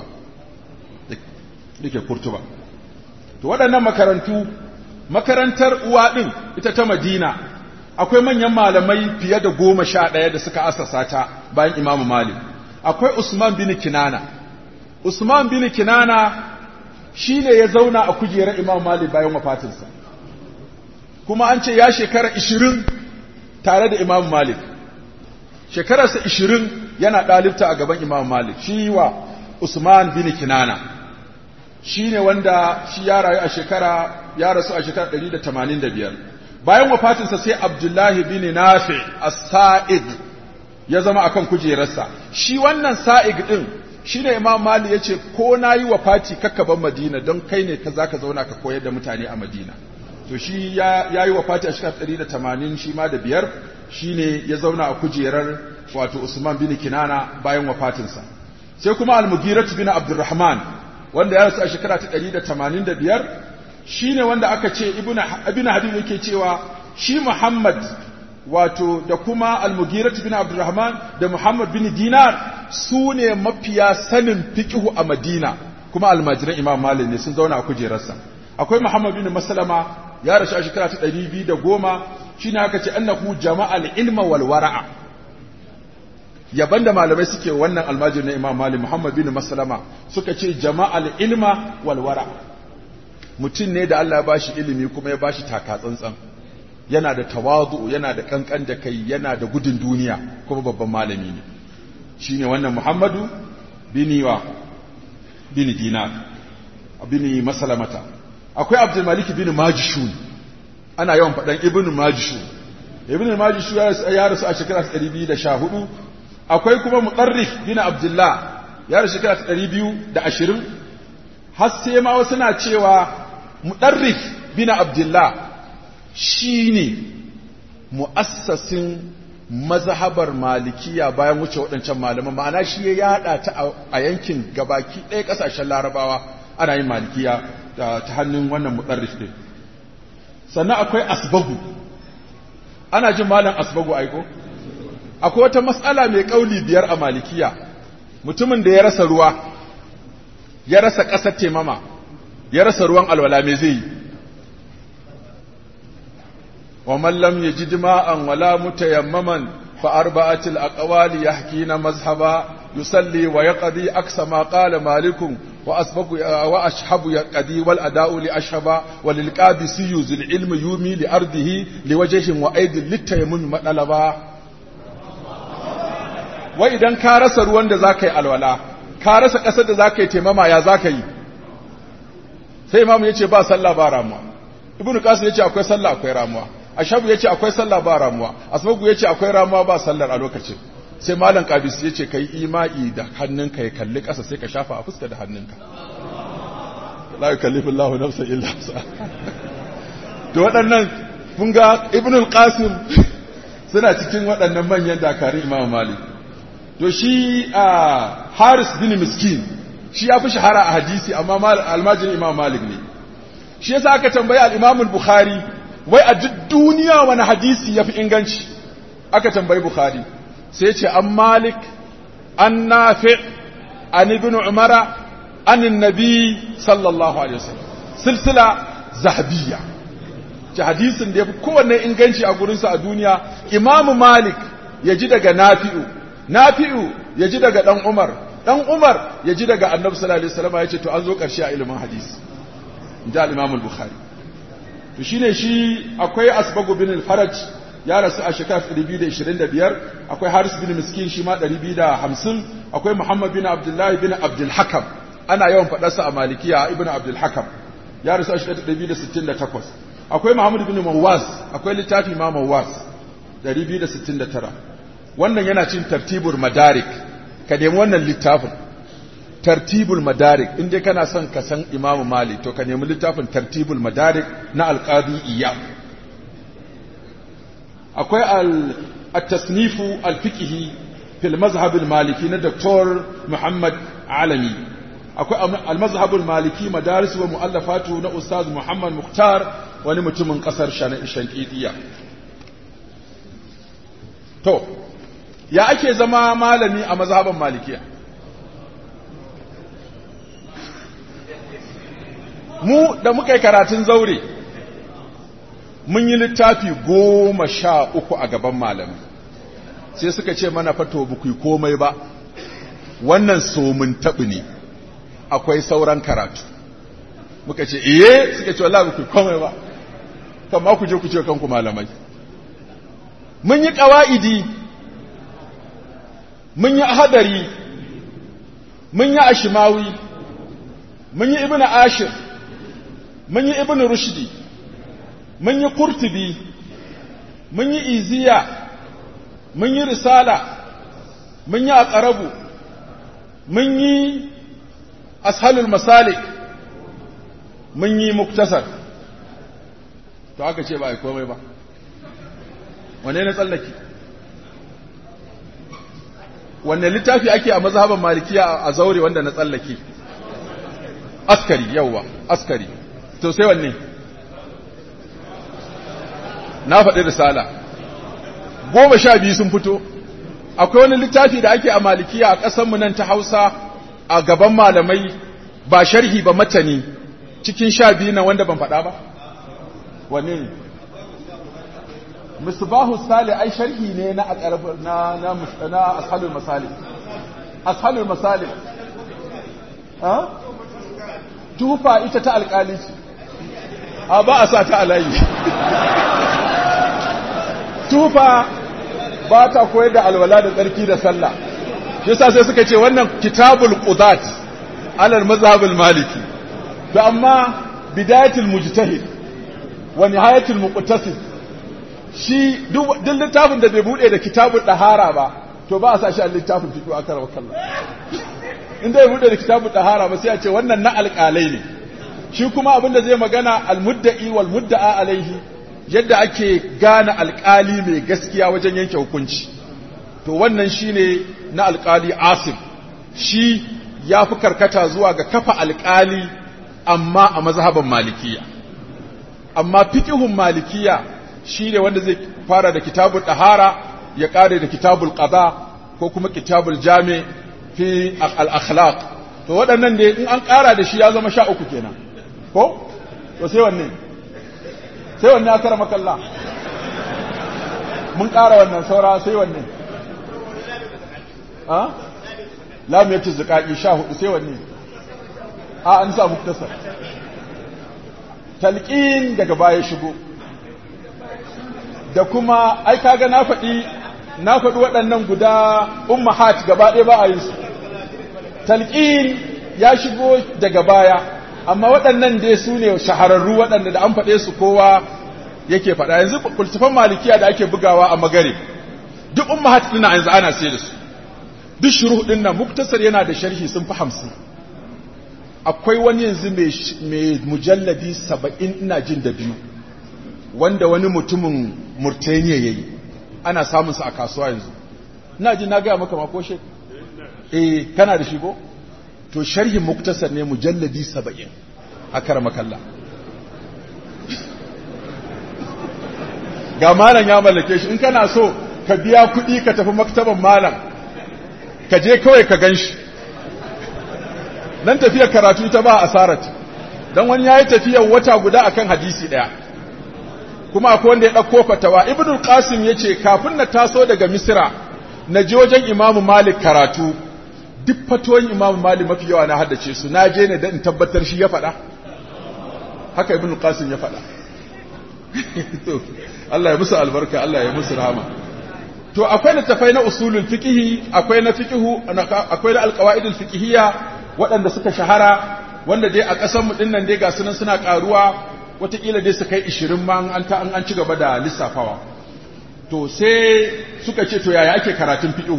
To waɗannan makarantu, makarantar uwa ɗin ita ta Madina, akwai manyan malamai fiye da 11 da suka asasa ta bayan Imam Malik. Akwai Usman bin Kinana. Usman bin Kinana shi ne ya zauna a kujerar Imam Malik bayan wafatinsa, kuma an ce ya shekara 20 tare da Imam Malik. Shekararsa 20 yana ɗalibta a gaban Imam Malik. Shi wa Usman bin Kinana shi ne wanda shi ya rayu ya rasu a shekara 185. Bayan wafatinsa sai Abdullahi bin Nafi as-Sa'id ya zama akan kujerarsa. Shi wannan Sa'id din shine Imam Malik yace ko nayi wafati kakkaban Madina don kai ne ka zaka zauna ka koyar da mutane a Madina. To shi yayi wafati a shekara 180 shi ma da 5, shine ya zauna a kujerar wato Usman bin Kinana bayan wafatinsa. Sai kuma Al-Mughirah bin Abdurrahman wanda ya rasu a shekara ta 185, shine wanda aka ce Ibn Habib yake cewa shi Muhammad wato da kuma al-Mughirah bin Abdurrahman da Muhammad bin Dinar su ne mafiya sanin fiqhu a Madina kuma almajiran Imam Malik ne sun zauna a kujerarsa akwai Muhammad bin Maslama ya rasu a shekara ta 210 shine aka ce annahu jama'al ilma wal wara'a yaban da malamai suke wannan almajirin na Imam Malik Muhammad bin Maslama suka ce jama'al ilma wal wara'a mutum ne da Allah ya bashi ilimi kuma ya bashi taka tsantsan yana da tawazu yana da kankan da kai yana da gudun duniya kuma babban malami ne shine wannan Muhammadu bin Dinar bin Maslamata akwai Abdul Malik bin Majishun ana yawan fadan Ibn Majishun ya rasu a shekara 214 akwai kuma Mutarrif bin Abdullah ya rasu shekara 220 har sai ma wasu na cewa Mutarrif bin Abdullah shine muassasin mazhabar malikiya bayan wuce waɗancan malaman ma'ana shi ya yada ta a yankin gabaki ɗaya ƙasashen larabawa ana yin malikiya ta hannun wannan mutarrif din sannan akwai asbagu ana jin malam asbagu aiko akwai wata mas'ala mai kauli 5 a malikiya mutumin da ya rasa ruwa ya rasa ƙasar temama ya rasa ruwan alwala me zai yi ومن لم يجد ماء ولا متيمما فأربعة الأقوال يحكين مذهبا يصلي ويقضي أقصى ما قال مالك وأشحب يقضي والأداء لأشحب وللقابسي ذو العلم يومي لأرضه لوجه وأيد للتيمم مطلبا وإذا كارس روان ذاك الولا كارس قصد ذاك تيمما يا ذاك sai imamu yace ba sallah ba ramuwa ibnu qasim yace akwai sallah akwai ramuwa ashabu yace akwai sallah ba ramuwa asmagu yace akwai ramuwa ba sallar a lokacin sai malam qabis yace kai imai da hannunka ya kalli ƙasa sai ka shafa a fuska da hannunka la yukallifu Allahu nafsan illa wus'aha to waɗannan kun ga ibnu al-qasim suna cikin waɗannan manyan dakarun imam malik to shi haris bin miskin shi ya fi shahara a hadisi amma almajin imam malik ne shi yasa aka tambayi al-imam al-bukhari wai a duk duniya wani hadisi yafi inganci aka tambayi bukhari sai ce an malik an nafi' an ibn umara an annabi sallallahu alaihi wasallam silsila zahabiyya ce hadisin da yafi kowanne inganci a gurin sa a duniya imam malik yaji daga nafi'u yaji daga dan umar yaji daga annabi sallallahu alaihi wasallam yace to an zo karshe a ilimin hadisi inda al-imam al-bukhari to shine shi akwai asbagu bin al-faraj ya rasu a shekara 225 akwai haris bin miskin shi ma 250 akwai muhammad bin abdullahi bin abdul hakam ana yawan fadarsa a malikiya ibnu abdul hakam ya rasu a shekara 268 akwai muhammad bin mawaz akwai littafi ma mawaz 269 wannan yana cin tartibul madarik ka nemi wannan littafin tartibul madarik inda kana son ka san Imam Malik to ka nemi littafin tartibul madarik na al-Qadi Iyad akwai at-tasnifu al-fiqhi fil mazhab al-maliki na Dr. Muhammad Alami akwai al-mazhab al-maliki madaris wa muallafatu na Ustaz Muhammad Mukhtar wani mutumin kasar Shanqitiya to ya ake zama malami a mazhaban malikiya mu da muka yi karatun zaure mun yi littafi 13 a gaban malami sai suka ce mana fato ba ku yi komai ba wannan somin taɓi ne akwai sauran karatu muka ce suka ce wallahi ba ku yi komai ba kama ku je ku ce kanku malamai mun yi ƙawa'idi mun yi ahadari mun yi ashimawi mun yi ibnu ashir mun yi ibn rushdi mun yi qurtubi mun yi iziya mun yi risala mun yi aqrabu mun yi ashalul masalik mun yi muktasar to aka ce ba ai komai ba wane ne tsallaki wanne littafi ake a mazhaban malikiya a zaure wanda na tsallake askari yawa askari to sai wanne na faɗi risala 12 sun fito. Akwai wani littafi da ake a Malikiya a ƙasarmu nan ta Hausa a gaban malamai, ba sharhi ba matani, cikin 12 na wanda ban faɗa ba. Wanne ne? Misbahu Sali ai sharhi ne na Ashalul Masalik. Ashalul Masalik. Ha? Tufa ita ta alƙali ce. A ba a sa ta alayi. Tufa ba ta koyar da alwala da tsarki da sallah. Yasa sai suka ce wannan kitabul qudat alal mazhabul maliki. To amma bidayatul mujtahid wa nihayatul muqtasid shi duk littafin da bai bude da kitabul dahara ba to ba a sa shi a littafin fiqh akara wa kallah. Inda ya bude da kitabul dahara ba sai a ce wannan na alƙalai ne. Shi kuma abinda zai magana al-mudda'i wal mudda'a alaihi, yadda ake gane alƙali mai gaskiya wajen yanke hukunci. To wannan shine na alƙali Asim. Shi ya fi karkata zuwa ga kafa alƙali amma a mazhaban Malikiya. Amma fiqhun Malikiya shine wanda zai fara da kitabul dahara ya kare da kitabul qada ko kuma kitabul jami fi al-akhlaq. To waɗannan ne in an ƙara da shi ya zama 13 kenan. Ko? To sai wanne? Sai wanne aka rama kalla? Mun ƙara wannan saura sai wanne? Ha? Lamiyatu zuqaqi 14 sai wanne? A an sa muktasar. Talqin daga baya shigo. Da kuma ai kaga na faɗi waɗannan guda ummahat gaba ɗaya ba a yin su. Talqin ya shigo daga baya, amma waɗannan dai su ne shahararru waɗanda da an faɗe su kowa yake faɗa. Yanzu kultufan Malikiya da ake bugawa a Magare, duk ummahat ɗin yanzu ana sai da su. Duk shuruh ɗin nan muktasar yana da sharhi sun fi 50. Akwai wani yanzu mai mujalladi 70 ina jin da biyu, wanda wani mutumin Murtaniya yayi. Ana samun sa a kasuwa yanzu. Ina jin na ga maka ma ko she? Kana da shi ko? To sharhin muktasar ne mujalladi 70 a karamakalla. Ga malam ya mallake shi, in kana so ka biya kuɗi ka tafi maktaban malam, ka je kawai ka gan shi. Nan tafiyar karatu ita ba asarati, don wani ya yi tafiyar wata guda akan hadisi ɗaya. Kuma akwai wanda ya ɗauko fatawa. Ibnul Qasim ya ce, kafin na taso daga Misira, na je wajen Imamu Malik karatu, duk fatoyin Imamu Malik mafi yawa na haddace su, na je ne da in tabbatar shi ya faɗa. Haka Ibnul Qasim ya faɗa. Allah ya musu albarka, Allah ya musu rahama. To akwai littafai na usulul fiqhi, akwai na fiqhu, akwai na alqawaidul fiqhiyya waɗanda suka shahara, wanda dai a ƙasar mu dinnan dai ga sunan suna ƙaruwa, wataƙila dai su kai 20 ma an ci gaba da lissafawa. To sai suka ce to yaya ake karatun fiqhu?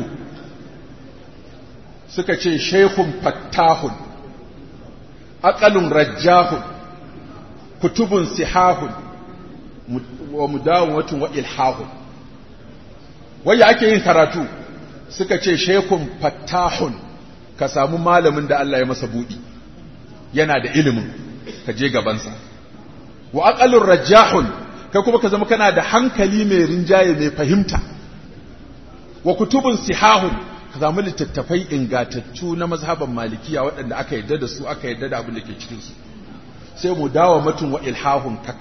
Suka ce shaykhun fattahun, aqalun rajjahun, kutubun sihahun, wa mudawwatun wa ilhahun. Waya ake yin karatu? Suka ce shaykhun fattahun, ka samu malamin da Allah ya masa buɗi, yana da ilimin, ka je gabansa. Wa aqalur rajahun, kai kuma ka zama kana da hankali mai rinjaye mai fahimta. Wa kutubun sihahun, ka samu littattafai ingatattu na mazhaban Malikiya waɗanda aka yarda da su, aka yarda da abin da ke cikin su. Sai mu dawo matun wa ilhahun, ka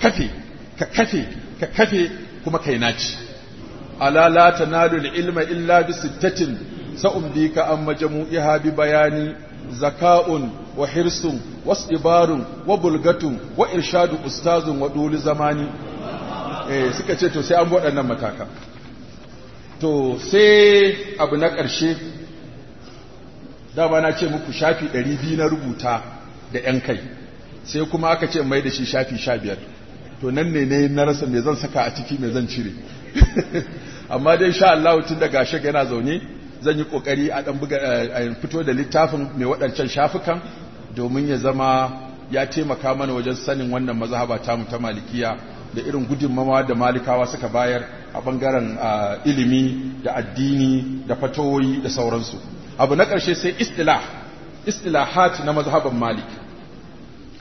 kafe kuma kai naci. Ala la tanalu al-ilma illa bi sittatin sa'umbika an majmu'iha bi bayani zaka'un wa hirsun wasdibarun wa bulgatun wa irshadu ustazun wa duli zamani. Suka ce to sai an waɗannan mataka. To sai abu na ƙarshe, dama na ce muku shafi 200 na rubuta da ‘yan kai, sai kuma aka ce mai da shi shafi 15. To nan ne na rasa me zan saka a ciki me zan cire. Amma dai sha Allah tun daga shaka yana zaune, zan yi kokari a dan buga a fito da littafin mai waɗancan shafukan domin ya zama ya taimaka mana wajen sanin wannan mazhaba ta mu ta Malikiya da irin gudunmawa da Malikawa suka bayar a bangaren ilimi da addini da fatawoyi da sauransu. Abu na ƙarshe sai istilahat na mazhaban Malik.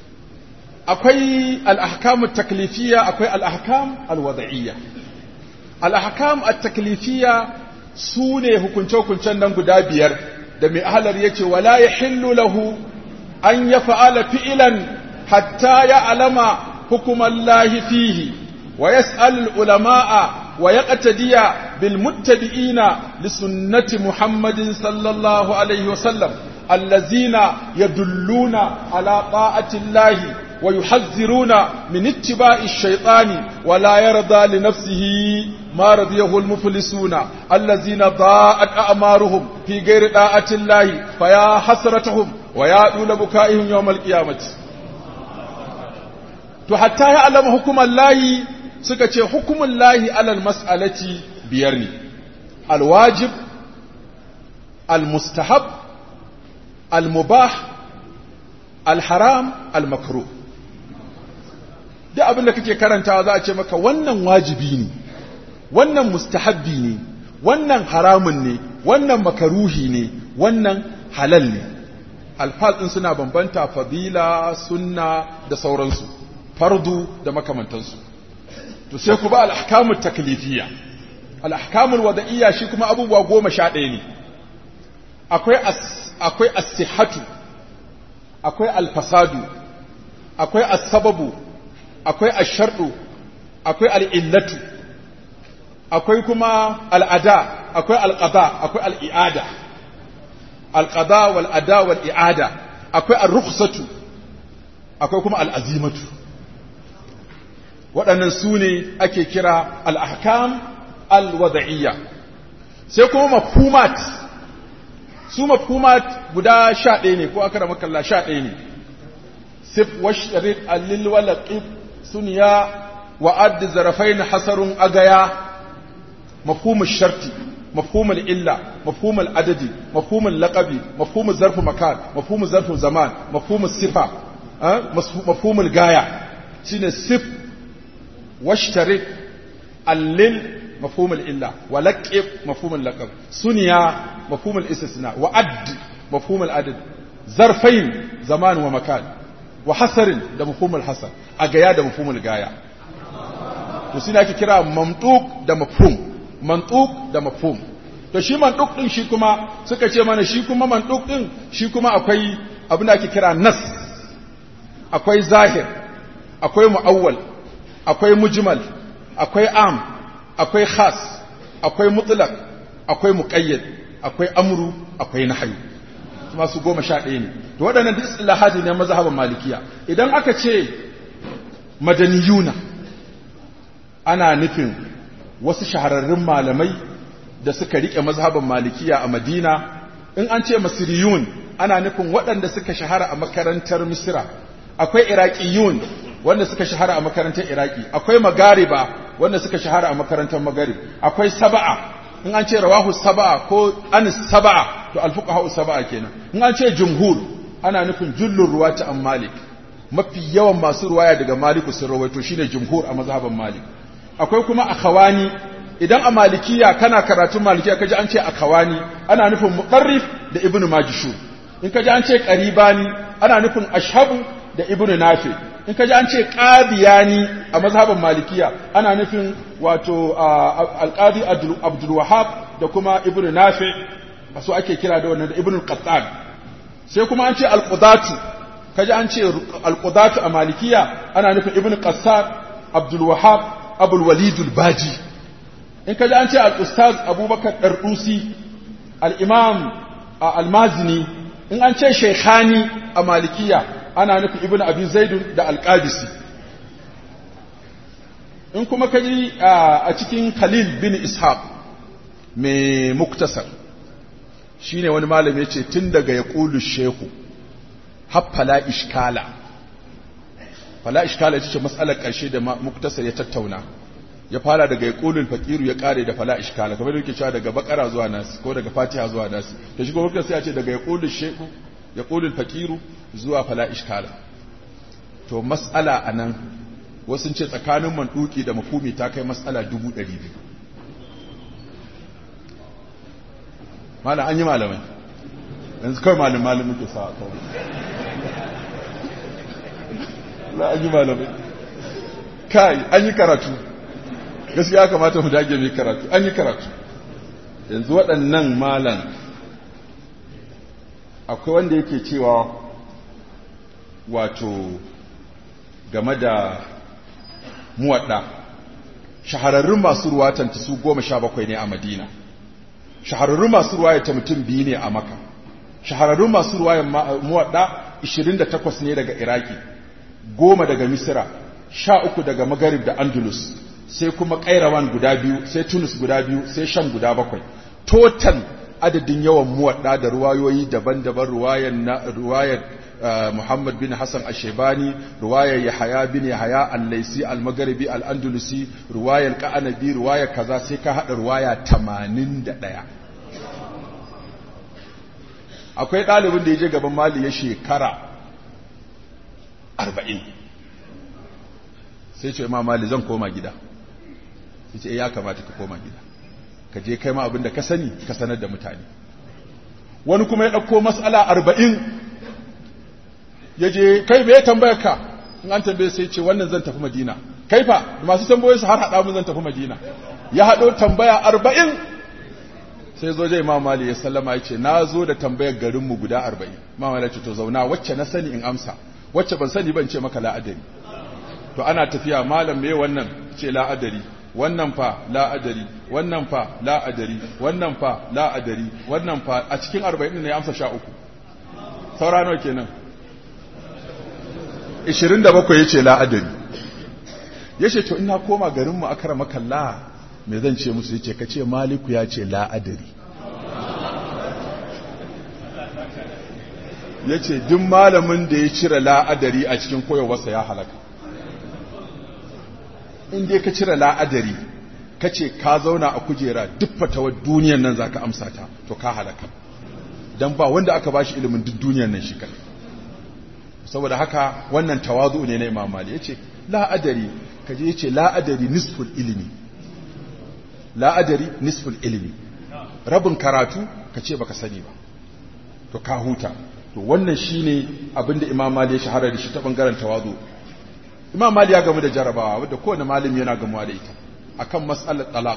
Akwai al-ahkam at-taklifiyya, akwai al-ahkam al-wad'iyya. al-ahkam at-taklifiyya sune hukunce-hukuncen nan guda biyar da mai ahlar yace wala yahillu lahu an yaf'ala fi'lan hatta ya'lama hukmallahi fihi wa yas'al al-ulama'a wa yaqtadiya bil muttabi'ina li sunnati Muhammadin sallallahu alayhi wa sallam allazina yadulluna ala ta'ati Allahi ويحذرون من اتباع الشيطان ولا يرضى لنفسه ما رضيه المفلسون الذين ضاءت أعمارهم في غير طاعة الله فيا حسرتهم ويا طول بكائهم يوم القيامة حتى يعلم حكم الله سكتي حكم الله على المسألة بيرني الواجب المستحب المباح الحرام المكروه duk abin da kake karantawa za a ce maka wannan wajibi ne wannan mustahabbi ne wannan haramun ne wannan makaruhi ne wannan halal ne alfaz din suna bambanta fadila sunna da sauransu fardu da makamantansu to sai ku ba al-ahkamut taklifiyya al-ahkamul wada'iyya shi kuma abubuwa 11 ne akwai as-sihhatu akwai al-fasadu akwai as-sababu akwai asharɗu akwai al'illatu akwai kuma al'ada akwai al'ada akwai al'i'ada al'ada wal'ada wal'i'ada akwai al'rukhsatu akwai kuma al'azimatu waɗannan su ne ake kira al'ahkam al-wada'iyya sai kuma mafhumat su mafhumat guda 11 ne ko aka rama kalla 11 ne sif washtarid allil walaqib سنيا وعد زرفين حصر أغيا مفهوم الشرط مفهوم الإلا مفهوم العدد مفهوم اللقب مفهوم الظرف مكان مفهوم الظرف زمان مفهوم الصفة مفهوم الغاية سين الصف واشترك الليل مفهوم الإلا ولقب مفهوم اللقب سنيا مفهوم الاستثناء وعد مفهوم العدد ظرفين زمان ومكان wa hasarin da mafhumul hasar a gaya da mafhumul gaya to shi ne ake kira mamtuk da mafhum mantuk da mafhum to shi mantuk din shi kuma suka ce mana shi kuma mantuk din shi kuma akwai abin da ake kira nas akwai zahir akwai muawwal akwai mujmal akwai am akwai khas akwai mutlaq akwai muqayyad akwai amru akwai nahyi masu 11 ne to waɗannan duk istilahati ne mazhabin malikiya idan aka ce madaniyuna ana nufin wasu shahararrun malamai da suka rike mazhabin malikiya a Madina in an ce masriyun ana nufin waɗanda suka shahara a makarantar Misra akwai iraqiyun wanda suka shahara a makarantar Iraki akwai magariba wanda suka shahara a makarantar Maghrib akwai sab'a in an ce rawahu sab'a ko anis sab'a to alfuqaha sab'a kenan in an ce jumhur ana nufin jullur ruwati an Malik mafi yawan masu ruwaya daga Maliku sun rawaito shine jumhur a mazhaban Malik akwai kuma akhawani idan a malikiya kana karatun malikiya kaji an ce akhawani ana nufin muqarrif da ibnu majishun in kaji an ce qaribani ana nufin ashabu da ibnu nafi in kaji an ce qadiyani a mazhaban malikiya ana nufin wato alqadi abdul wahhab da kuma ibnu nafi su ake kira da wannan da ibnu qattan sai kuma an ce alqudatu kaji an ce alqudatu a malikiya ana nufin ibnu qassar abdul wahhab abul walid al-baji in kaji an ce al-ustaz abubakar dardusi al-imam al-mazini in an ce shaykhani a malikiya ana nufin ibn abi zaid da al-qadisi in kuma kaji a cikin khalil bin ishaq mai muktasar shine wani malami yace tun daga yaqulu shaykhu haffala ishkala fala ishkala ita ce mas'alar karshe da muktasar ya tattauna ya fara daga yaqulul faqiru ya kare da fala ishkala kamar yake cewa daga bakara zuwa nas ko daga fatiha zuwa nas to shi kuma sai ya ce daga yaqulul shaykhu yaqulul faqiru zuwa fala ishkala to mas'ala anan wasu sun ce tsakanin manduki da mafhumi ta kai mas'ala 200 mallan an yi malamai yanzu kai malamin muke sa kawai la an yi malamai kai an yi karatu gaskiya kamata mu dage mai karatu an yi karatu yanzu waɗannan malan akwai wanda yake cewa wato game da muwadda shahararrun masu ruwatanta su 17 ne a Madina, shahararrun masu ruwayata mutum 2 ne a Makka, shahararrun masu ruwayan muwadda 28 ne daga Iraki, 10 daga Misra, 13 daga Maghrib da Andalus, sai kuma Qairawan guda 2, sai Tunis guda 2, sai Sham guda 7. Total adadin yawan muwadda da ruwayoyi daban-daban, ruwayar Muhammad bin Hassan Ashebani, ruwayar Yahaya bin Yahaya al-Laisi al-Maghribi al-Andalusi, ruwayar Qanabi, ruwayar kaza sai ka hada ruwaya 81. Akwai ɗalibin da ya je gaban Mali ya shekara 40. Sai ce Imam Mali zan koma gida. Sai ce ya kamata ka koma gida. Ka je kai ma abinda ka sani ka sanar da mutane. Wani kuma ya ɗauko mas'ala 40 ya je kai me tambayar ka in an tambaye sai ce wannan zan tafi Madina. Kai fa masu tambayoyi su har hada mun zan tafi Madina. Ya hado tambaya 40 sai zo da Imam Mali ya sallama ya ce na zo da tambayar garin mu guda 40. Imam Mali ya ce to zauna wacce na sani in amsa wacce ban sani ban ce maka la'adari. To ana tafiya malam me wannan ce la'adari, wannan fa la'adari, wannan fa la'adari, wannan fa la'adari, wannan fa a cikin 40 ne ya amsa 13. Saura nawa kenan? 27 yace la'adari. Yace to ina koma garin mu akrama kallah me zan ce musu? Yace kace Maliku ya ce la'adari. Yace duk malamin da ya cire la'adari a cikin koyarwarsa ya halaka. In dai ka cire la'adari kace ka zauna a kujera duk fatawar duniyar nan zaka amsa ta to ka halaka. Dan ba wanda aka bashi ilimin duk duniyar nan shi kai. Saboda haka wannan tawazu ne na Imam Malik. Yace la'adari kaje yace la'adari nisful ilmi. La'adari nisful ilmi. Rabin karatu kace baka sani ba. To ka huta. To wannan shine abinda Imam Malik ya shahara da shi ta bangaren tawazu. Imam Malik ya gamu da jarabawa wanda kowane malami yana gamuwa da ita akan mas'alar talaq.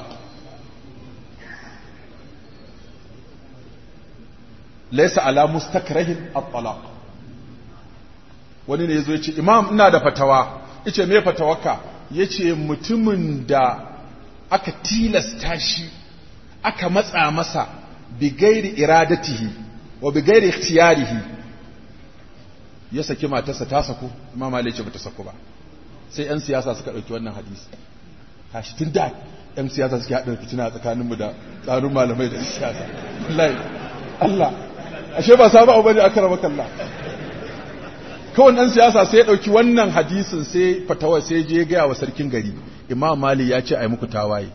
Laysa ala mustakrahin at-talaq. Wani ne yazo yace Imam ina da fatawa. Yace me fatawarka? Yace mutumin da aka tilasta shi aka matsa masa bi gairi iradatihi wa bi gairi ikhtiyarihi ya saki matarsa ta sako. Imam Malik ya ce bata sako ba. Sai 'yan siyasa suka ɗauki wannan hadisi. Tashi tun da 'yan siyasa suke haɗa fitina tsakaninmu da tsarin malamai da siyasa. Allah, ashe ba sabu abu bane aka rama kalla. Kawai ɗan siyasa sai ya ɗauki wannan hadisin sai fatawa sai je gaya wa sarkin gari. Imam Malik ya ce a yi muku tawaye.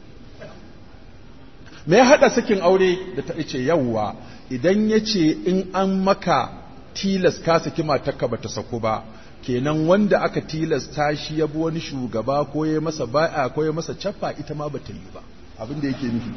Me ya haɗa sakin aure da ta ce yawwa idan ya ce in an maka tilas ka saki matarka ba ta sako ba. Kenan wanda aka tilasta shi ya bi wani shugaba ko ya masa bai'a ko ya masa caffa ita ma bata yi ba abin da yake nufi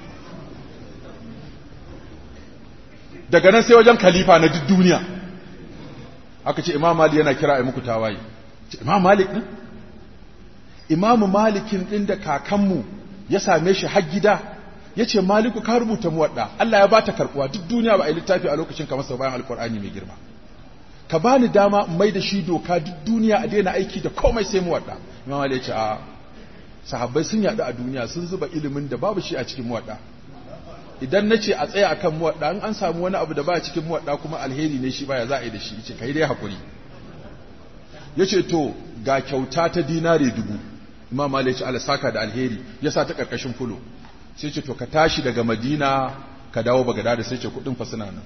daga nan sai wajen khalifa na duk duniya aka ce Imam Malik yana kira ai muku tawaye. Imam Malik din Imam Malikin din da kakanmu ya same shi har gida yace Maliku ka rubuta muwadda Allah ya bata karbuwa duk duniya ba ai littafi a lokacin kamar sa bayan alqur'ani mai girma. Ka bani dama mai da shi doka duk duniya a daina aiki da komai sai muwadda. Imam Ali ya ce a sahabbai sun yadu a duniya sun zuba ilimin da babu shi a cikin muwadda. Idan nace a tsaya akan muwadda in an samu wani abu da ba cikin muwadda kuma alheri ne shi baya za a yi da shi yace kai dai hakuri. Yace to ga kyauta ta dinare 1000. Imam Ali ya ce Allah saka da alheri ya sa ta karkashin fulo. Sai ce to ka tashi daga Madina ka dawo Bagdad sai ce kudin fa suna nan.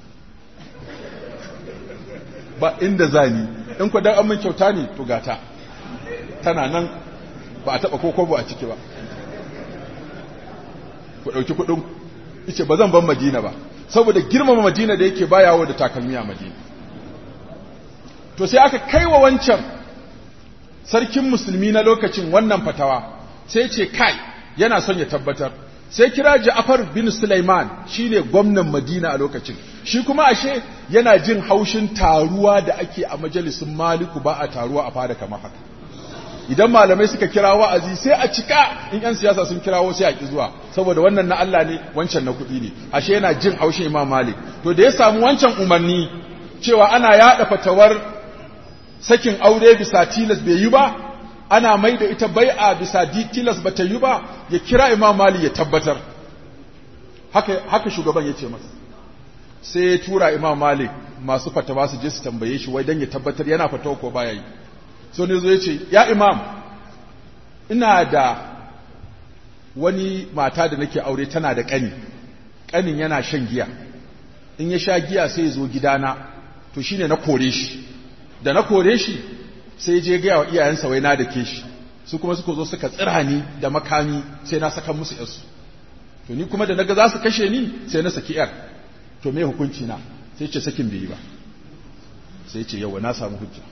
Ba inda zani in ku dan amin kyauta ne to gata tana nan ba a taba kokobo a ciki ba ku dauki kudin yace ba zan ban Madina ba saboda girmama Madina da yake bayawo da takalmi a Madina. To sai aka kaiwa wancan sarkin musulmi na lokacin wannan fatawa sai ce kai yana son ya tabbatar sai kira Ja'far bin Sulaiman shine gwamnan Madina a lokacin shi kuma ashe yana jin haushin taruwa da ake a majalisin Maliku ba a taruwa a fada kamar haka idan malamai suka kira wa'azi sai a cika, in yan siyasa sun kirawo sai a ki zuwa, saboda wannan na Allah ne wancan na kuɗi ne. Ashe yana jin haushin Imam Malik. To da ya samu wancan umarni cewa ana yada fatawar sakin aure bisa tilas bai yi ba, ana mai da ita bai'a bisa tilas ba ta yi ba, ya kira Imam Malik ya tabbatar. Haka shugaban ya ce masa. Sai ya tura Imam Malik masu fatawa su je su tambaye shi wai dan ya tabbatar yana fatawa ko baya yi. So ne zo ya ce, ya Imam, ina da wani mata da nake aure tana da ƙani yana shan giya, in ya sha giya sai ya zo gidana, to shine na kore shi, da na kore shi sai je gaya wa iyayensa wai na da ke shi, su kuma suka zo suka tsira ni da makami sai na saka musu yarsu, to ni kuma da naga za su kashe ni sai na saki yar, to me hukunci na? Sai ce sakin bai yi ba. Sai ce yawa na samu hujja.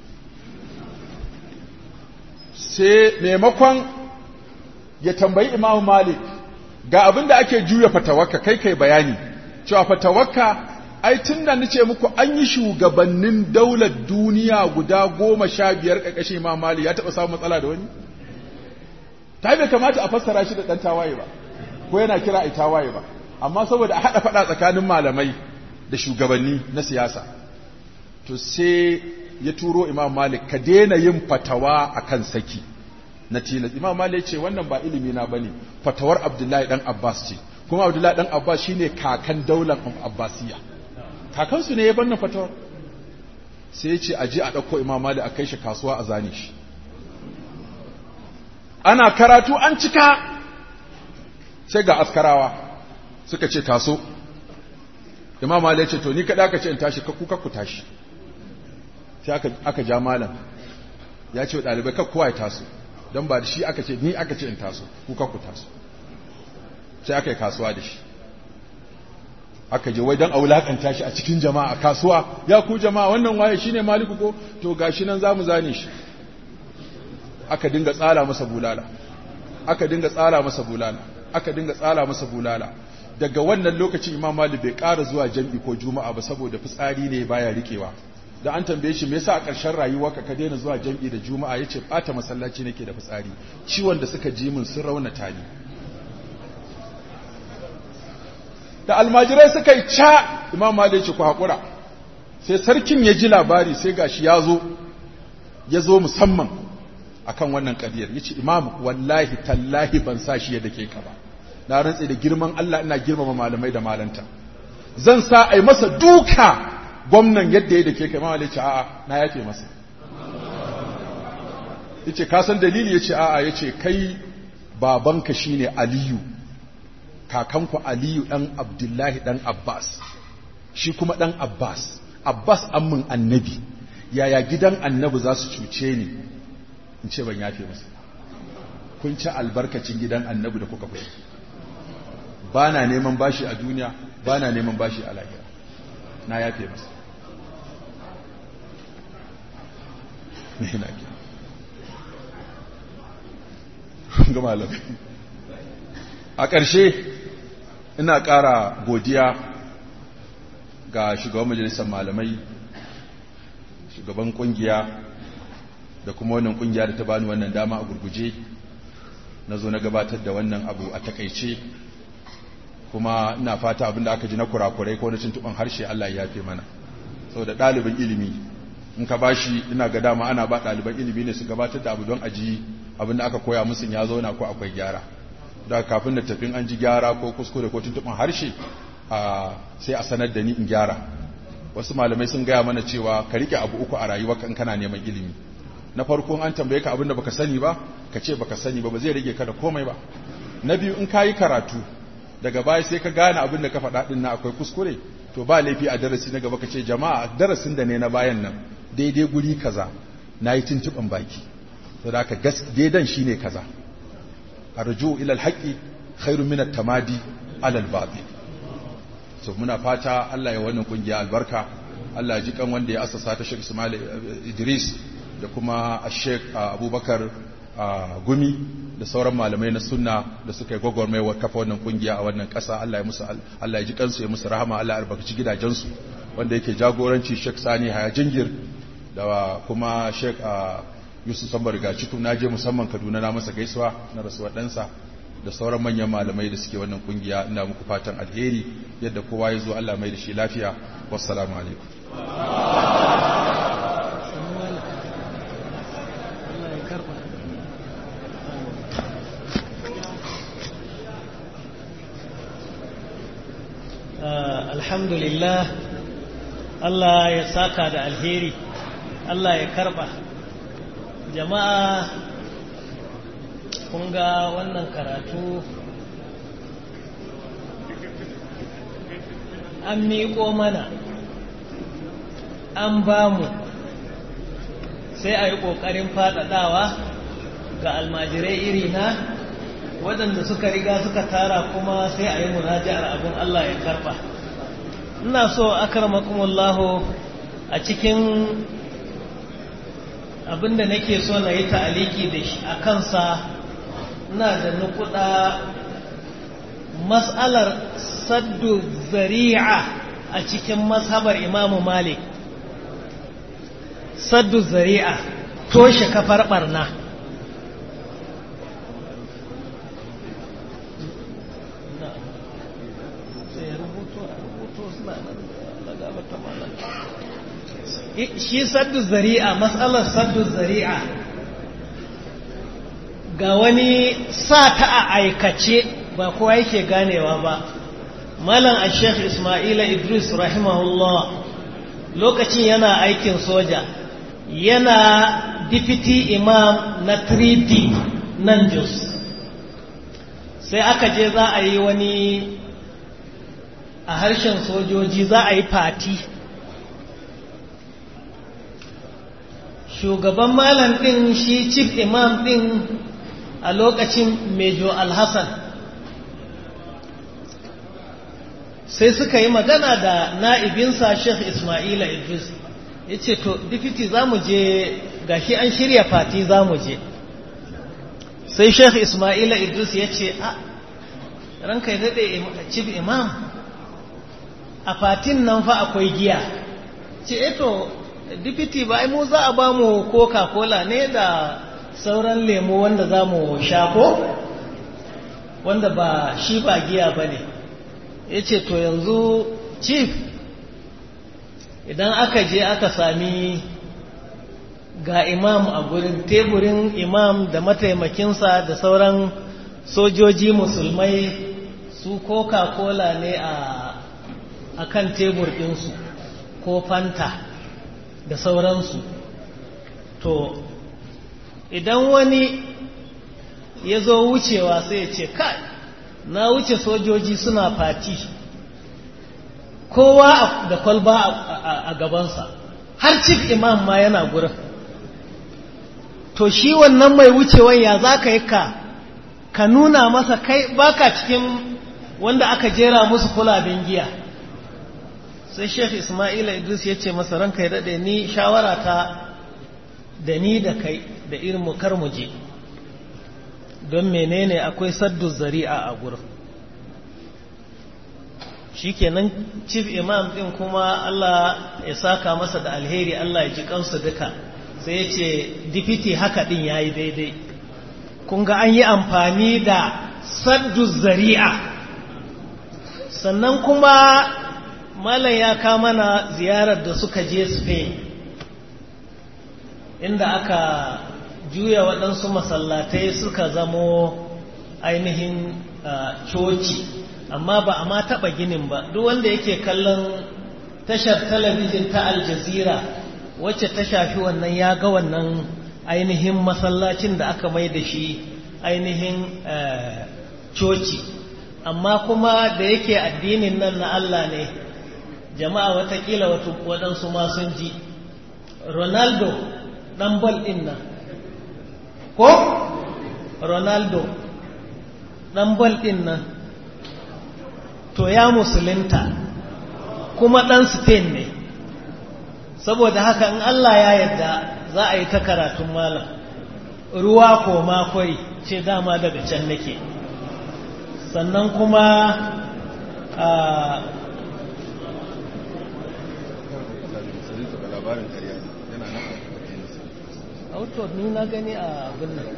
Sai maimakon ya tambayi Imam Malik ga abin da ake juya fatawarka, kai bayani cewa fatawarka ai tunda nace muku an yi shugabannin daular duniya guda 15 ƙarƙashin Imam Malik, ya taɓa samun matsala da wani? Ta bai kamata a fassara shi da ɗan tawaye ba, ko yana kira ai tawaye ba, amma saboda a haɗa faɗa tsakanin malamai da shugabanni na siyasa, to sai ya turo Imam Malik, ka daina yin fatawa akan saki na tilas. Imam Malik ya ce wannan ba ilimi na bane, fatawar Abdullahi dan Abbas ce, kuma Abdullahi dan Abbas shine kakan daular Abbasiyya, kakansu ne ya banna fatawar. Sai ya ce aje a dauko Imam Malik a kai shi kasuwa a zane shi. Ana karatu an cika, sai ga askarawa suka ce taso. Imam Malik ya ce to ni kada ka ce in tashi, ka kuka ku tashi. Sai aka ja malam ya ce wa ɗalibai kan kowa ya taso, don ba da shi aka ce, ni aka ce in taso, kuka ku taso. Sai aka yi kasuwa da shi, aka je wai don a wulaƙanta shi a cikin jama'a kasuwa, ya ku jama'a wannan waye shi ne Maliku ko? To ga shi nan za mu zane shi. Aka dinga tsala masa bulala, aka dinga tsala masa bulala, aka dinga tsala masa bulala. Daga wannan lokacin Imam Malik bai ƙara zuwa jam'i ko juma'a ba, saboda fitsari ne baya riƙewa. Da an tambaye shi me yasa a ƙarshen rayuwarka ka daina zuwa jam'i da juma'a, yace bata masallaci nake da fitsari, ciwon da suka ji min sun raunata ni. Da almajirai suka yi ca, Imam Malik ce ku haƙura. Sai sarkin ya ji labari, sai gashi ya zo musamman akan wannan ƙadiyar. Yace Imam wallahi tallahi ban sa shi yadda ke ka ba, na rantse da girman Allah ina girmama malamai da malanta, zan sa ai masa duka gwamnan yadda ya dake kai. Mawale ce a'a na yafe masa. Yace ka san dalili? Yace a'a. Yace kai babanka shine Aliyu, kakanku Aliyu dan Abdullahi dan Abbas, shi kuma dan Abbas ammin annabi, yaya gidan annabi za su cuce ni in ce ban yafe masa? Kun ci albarkacin gidan annabi da kuka kusa. Ba na neman bashi a duniya, ba na neman bashi a lahira, na yafe masa. Ga malamai. A ƙarshe ina ƙara godiya ga shugaban majalisar malamai, shugaban ƙungiya, da kuma wannan ƙungiya da ta bani wannan dama a gurguje na zo na gabatar da wannan abu a takaice, kuma ina fata abinda aka ji na kurakurai ko na tuntuɓan harshe Allah ya yafe mana, saboda ɗalibin ilimi in ka bashi, ina ga dama ana ba ɗaliban ilimi ne su gabatar da abu don aji abinda aka koya musu ya zauna ko akwai gyara, da kafin da tafin an ji gyara ko kuskure ko tuntuɓan harshe sai a sanar da ni in gyara. Wasu malamai sun gaya mana cewa ka rike abu uku a rayuwarka in kana neman ilimi. Na farko an tambaye ka abinda baka sani ba, ka ce baka sani ba zai rage ka da komai ba. Na biyu in kayi karatu daga baya sai ka gane abinda ka faɗa din na akwai kuskure, to ba laifi a darasi na gaba ka ce jama'a darasin da ne na bayan nan daidai guri kaza nayi tuntuban baki, to da ka daidan shine kaza. Arju ila alhaqi khairu min at-tamadi ala al-batil. So muna fata Allah ya wannan kungiya albarka, Allah ya ji kan wanda ya asasa ta Sheikh Ismail Idris da kuma Sheikh Abubakar Gumi da sauran malamai na sunna da suka yi gwagwarmayar kafa wannan kungiya a wannan ƙasa. Allah ya ji kansu, ya musu rahama, Allah ya albarkaci gidajensu. Wanda yake jagoranci Sheikh Sani Haya Jingir da kuma Sheikh Yusuf Sambar Gaciku, na je musamman Kaduna na masa gaisuwa na rasuwar ɗansa da sauran manyan malamai da suke wannan kungiya. Ina muku fatan alheri, yadda kowa ya zo Allah mai da shi lafiya. Wassalamu alaikum.
Alhamdulillah, Allah ya saka da alheri, Allah ya karba. Jama'a, kun ga wannan karatu an miƙo mana, an ba mu, sai a yi ƙoƙarin faɗaɗawa ga almajirai irina waɗanda suka riga suka tara, kuma sai a yi munaja'ar abin Allah ya karba. Ina so akramakumullahu a cikin abinda nake so na yi ta'aliki da shi a kansa, ina da nukuda mas'alar saddu zari'a a cikin mazhabar Imamu Malik. Saddu zari'a, toshe kafar barna. Shi saddu zari'a, matsalar saddu zari'a ga wani sa ta a aikace ba kowa yake ganewa ba. Malam Sheikh Ismaila Idris rahimahullah lokacin yana aikin soja, yana deputy imam na 3D nan Jos, sai aka je za a yi wani, a harshen sojoji za a yi fati. Shugaban malam ɗin, shi chief imam ɗin a lokacin Mejo Alhassan, sai suka yi magana da na'ibinsa Sheikh Ismaila Idris, ya ce to difiti za mu je, gashi an shirya fati za mu je. Sai Sheikh Ismaila Idris ya ce, a ranka ya daɗe chief imam, a fatin nan fa akwai giya. Ce eto dipiti ba mu za a ba mu coca-cola ne da sauran lemo wanda za mu sha ko, wanda ba shi ba giya ba ne. Ya ce to yanzu chief, idan aka je aka sami ga imam a gurin, teburin imam da mataimakinsa da sauran sojoji musulmai, su coca-cola ne a kan tebur ɗinsu, ko fanta da sauransu. To idan wani ya zo wucewa sai ya ce, kai, na wuce sojoji suna fati, kowa da kwalba a gabansa, har chief imam ma yana gurin. To shi wannan mai wucewan ya za ka yi ka nuna masa kai baka cikin wanda aka jera musu kulabin giya. Sai Sheikh Ismaila Idris ya ce masa, ranka ya daɗe, ni shawara ta da ni da kai da irin mu kar mu je, don menene akwai saddu zari'a a gurin. Shikenan chief imam din kuma Allah ya saka masa da alheri, Allah ya ji kansu duka, sai ya ce dipiti haka din yayi daidai. Kun ga an yi amfani da saddu zari'a. Sannan kuma malam ya kama mana ziyarar da suka je Spain, inda aka juya waɗansu masallatai suka zamo ainihin coci, amma ba a ma taɓa ginin ba. Duk wanda yake kallon tashar talabijin ta Al Jazeera wacce ta shafi wannan, ya ga wannan ainihin masallacin da aka mai da shi ainihin coci. Amma kuma da yake addinin nan na Allah ne, jama'a watakila waɗansu ma sun ji Ronaldo ɗan bal ɗin nan, ko Ronaldo ɗan bal ɗin nan, to ya musulunta kuma ɗan Spain ne. Saboda haka in Allah ya yarda za a yi ta karatun malam, ruwa ko makwai ce dama daga can nake. Sannan kuma auto ni na gani a abin nan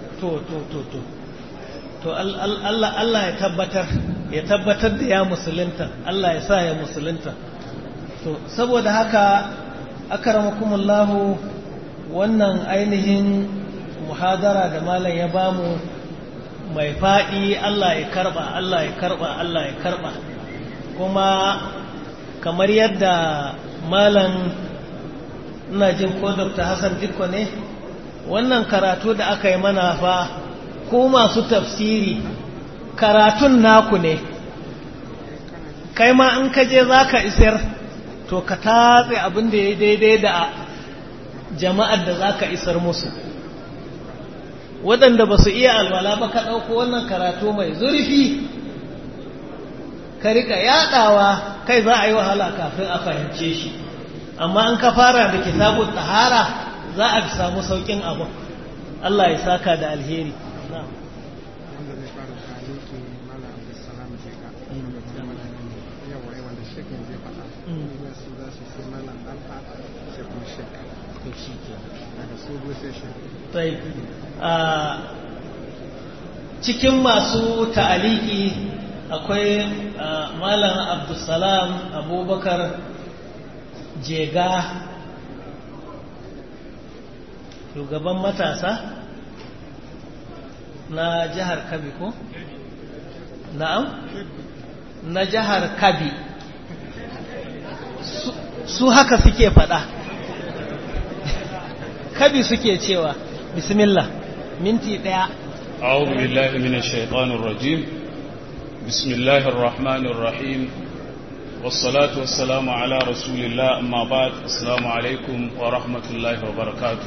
to Allah ya tabbatar da ya musulunta, Allah ya sa ya musulunta. To saboda haka akramakumullahu, wannan ainihin muhadara da malam ya bamu mai faɗi, Allah ya karba, Allah ya karba, Allah ya karba. Kuma kamar yadda malam, ina jin ko Dr. Hassan Dikko ne, wannan karatu da aka yi mana fa, ko masu tafsiri karatun naku ne, kai ma in ka je za ka isar to ka tatse abin da ya daidai da jama'ar da za ka isar musu. Waɗanda ba su iya alwala ba ka ɗauko wannan karatu mai zurfi ka rika yaɗawa, kai za a yi wahala kafin a fahimce shi, amma in ka fara da kitabun tahara za a samu sauƙin abu. Allah ya saka da alheri. Cikin masu ta'aliki akwai Malam Abdulsalam Abubakar Jega, shugaban matasa na jihar Kabi ko? Na'am? Na jihar Kabi. Su haka suke faɗa. Kabi suke cewa, bismillah, minti ɗaya.
أعوذ بالله من الشيطان الرجيم. بسم الله الرحمن الرحيم. والصلاة والسلام على رسول الله. أما بعد، السلام عليكم ورحمة الله وبركاته.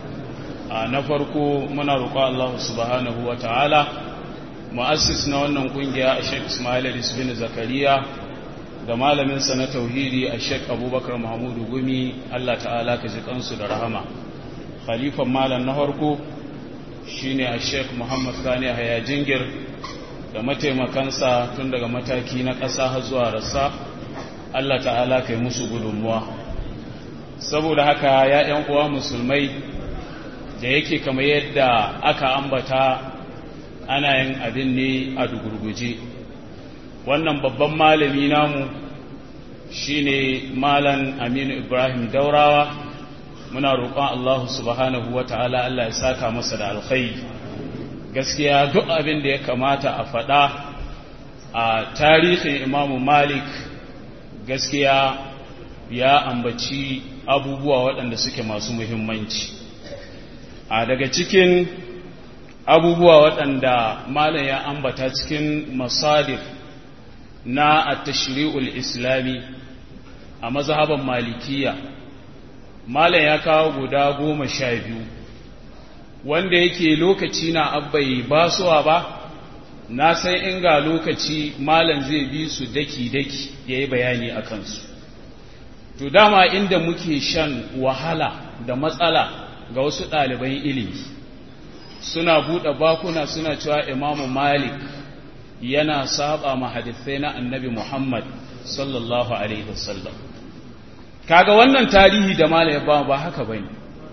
نفرقوا من رقاء الله سبحانه وتعالى. مؤسسنا wannan kungiya Sheikh Ismail Idris bin Zakariya da malamin sa na tauhidi Sheikh Abubakar Mahmudu Gumi, Allah ta'ala ka ji kansu da rahama. Khalifan malam na farko shine Sheikh Muhammad Sani Haya Jingir da mataimakansa tun daga mataki na ƙasa har zuwa rassa. Allah ta'ala kai musu gudunmuwa. Saboda haka ya ƴan uwa musulmai, da yake kamar yadda aka ambata ana yin abin ne a dugurguje. Wannan babban malami namu shine Malam Aminu Ibrahim Daurawa. Muna roƙon Allah subhanahu wata'ala Allah ya saka masa da alkhairi. Gaskiya duk abin da ya kamata a faɗa a tarihin Imam Malik, gaskiya ya ambaci abubuwa waɗanda suke masu muhimmanci. A daga cikin abubuwa waɗanda malam ya ambata cikin masadif na at-tashri'ul islami a mazhaban malikiya, malam ya kawo guda 12 wanda yake lokaci na abbai basuwa ba, na san in ga lokaci malam zai bi su daki-daki yayi bayani a kansu. To dama inda muke shan wahala da matsala ga wasu ɗaliban ilimi, suna buɗe bakuna suna cewa Imamu Malik yana saba ma hadithai na Annabi Muhammad sallallahu alaihi wasallam. Kaga wannan tarihi da Malik ba haka bane.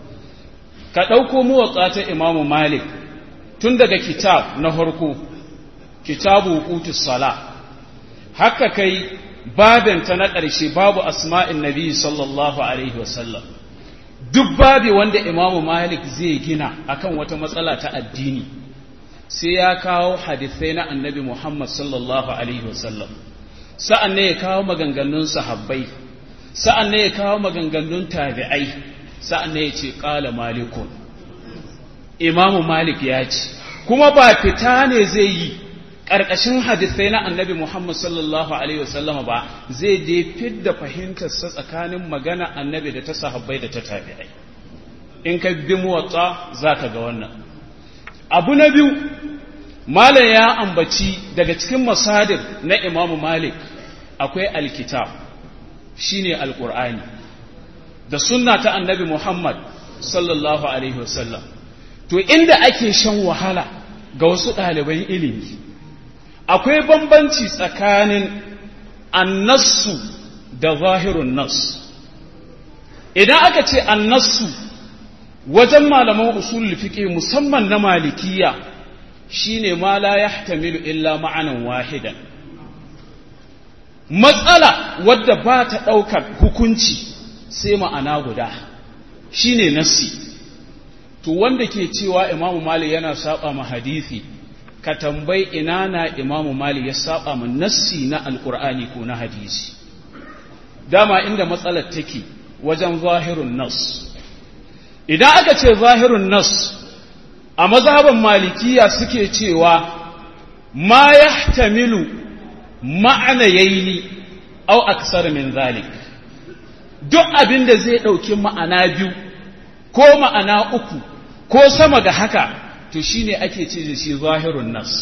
Ka dauko muwatta ta Imamu Malik tun daga kitab na farko, kitabu Qutus Salah, haka kai babanta na ƙarshe, babu asma'in Nabi sallallahu alaihi wasallam. Duk babi wanda Imamu Malik zai gina akan wata matsala ta addini, sai ya kawo hadithai na Annabi Muhammad sallallahu alaihi wasallam. Sa'an ne ya kawo maganganun sahabbai, sa'an ne ya kawo maganganun tabi'ai, sa'an ne ya ce qala Malikun. Imamu Malik ya ce, kuma ba fita ne zai yi ƙarƙashin hadithai na Annabi Muhammad sallallahu alaihi wasallam ba, zai je fidda fahimtarsa tsakanin magana Annabi da ta sahabbai da ta tabi'ai. In ka bi muwatta zaka ga wannan. Abu na biyu, malam ya ambaci daga cikin masadir na Imamu Malik akwai alkitab, shine alqur'ani, da sunna ta Annabi Muhammad sallallahu alaihi wasallam. To inda ake shan wahala ga wasu ɗaliban ilimi, akwai bambanci tsakanin annasu da zahirun nas. Idan aka ce annasu wajen malaman usulul fiqh musamman na malikiya shine ma la yahtamilu illa ma'anan wahidan, matsala wadda ba ta ɗaukar hukunci sai ma'ana guda shine nassi. To wanda ke cewa Imam Malik yana saba ma hadisi, ka tambayi ina na Imam Malik ya saba ma nassi na alqur'ani ko na hadisi. Dama inda matsalar take wajen zahirun nas. Idan aka ce zahirun nas a mazhaban malikiya suke cewa ma yahtamilu ma'ana yaini au aksar min zalik, duk abin da zai ɗauki ma'ana biyu ko ma'ana uku ko sama ga haka, to shine ake ce da shi zahirun nas.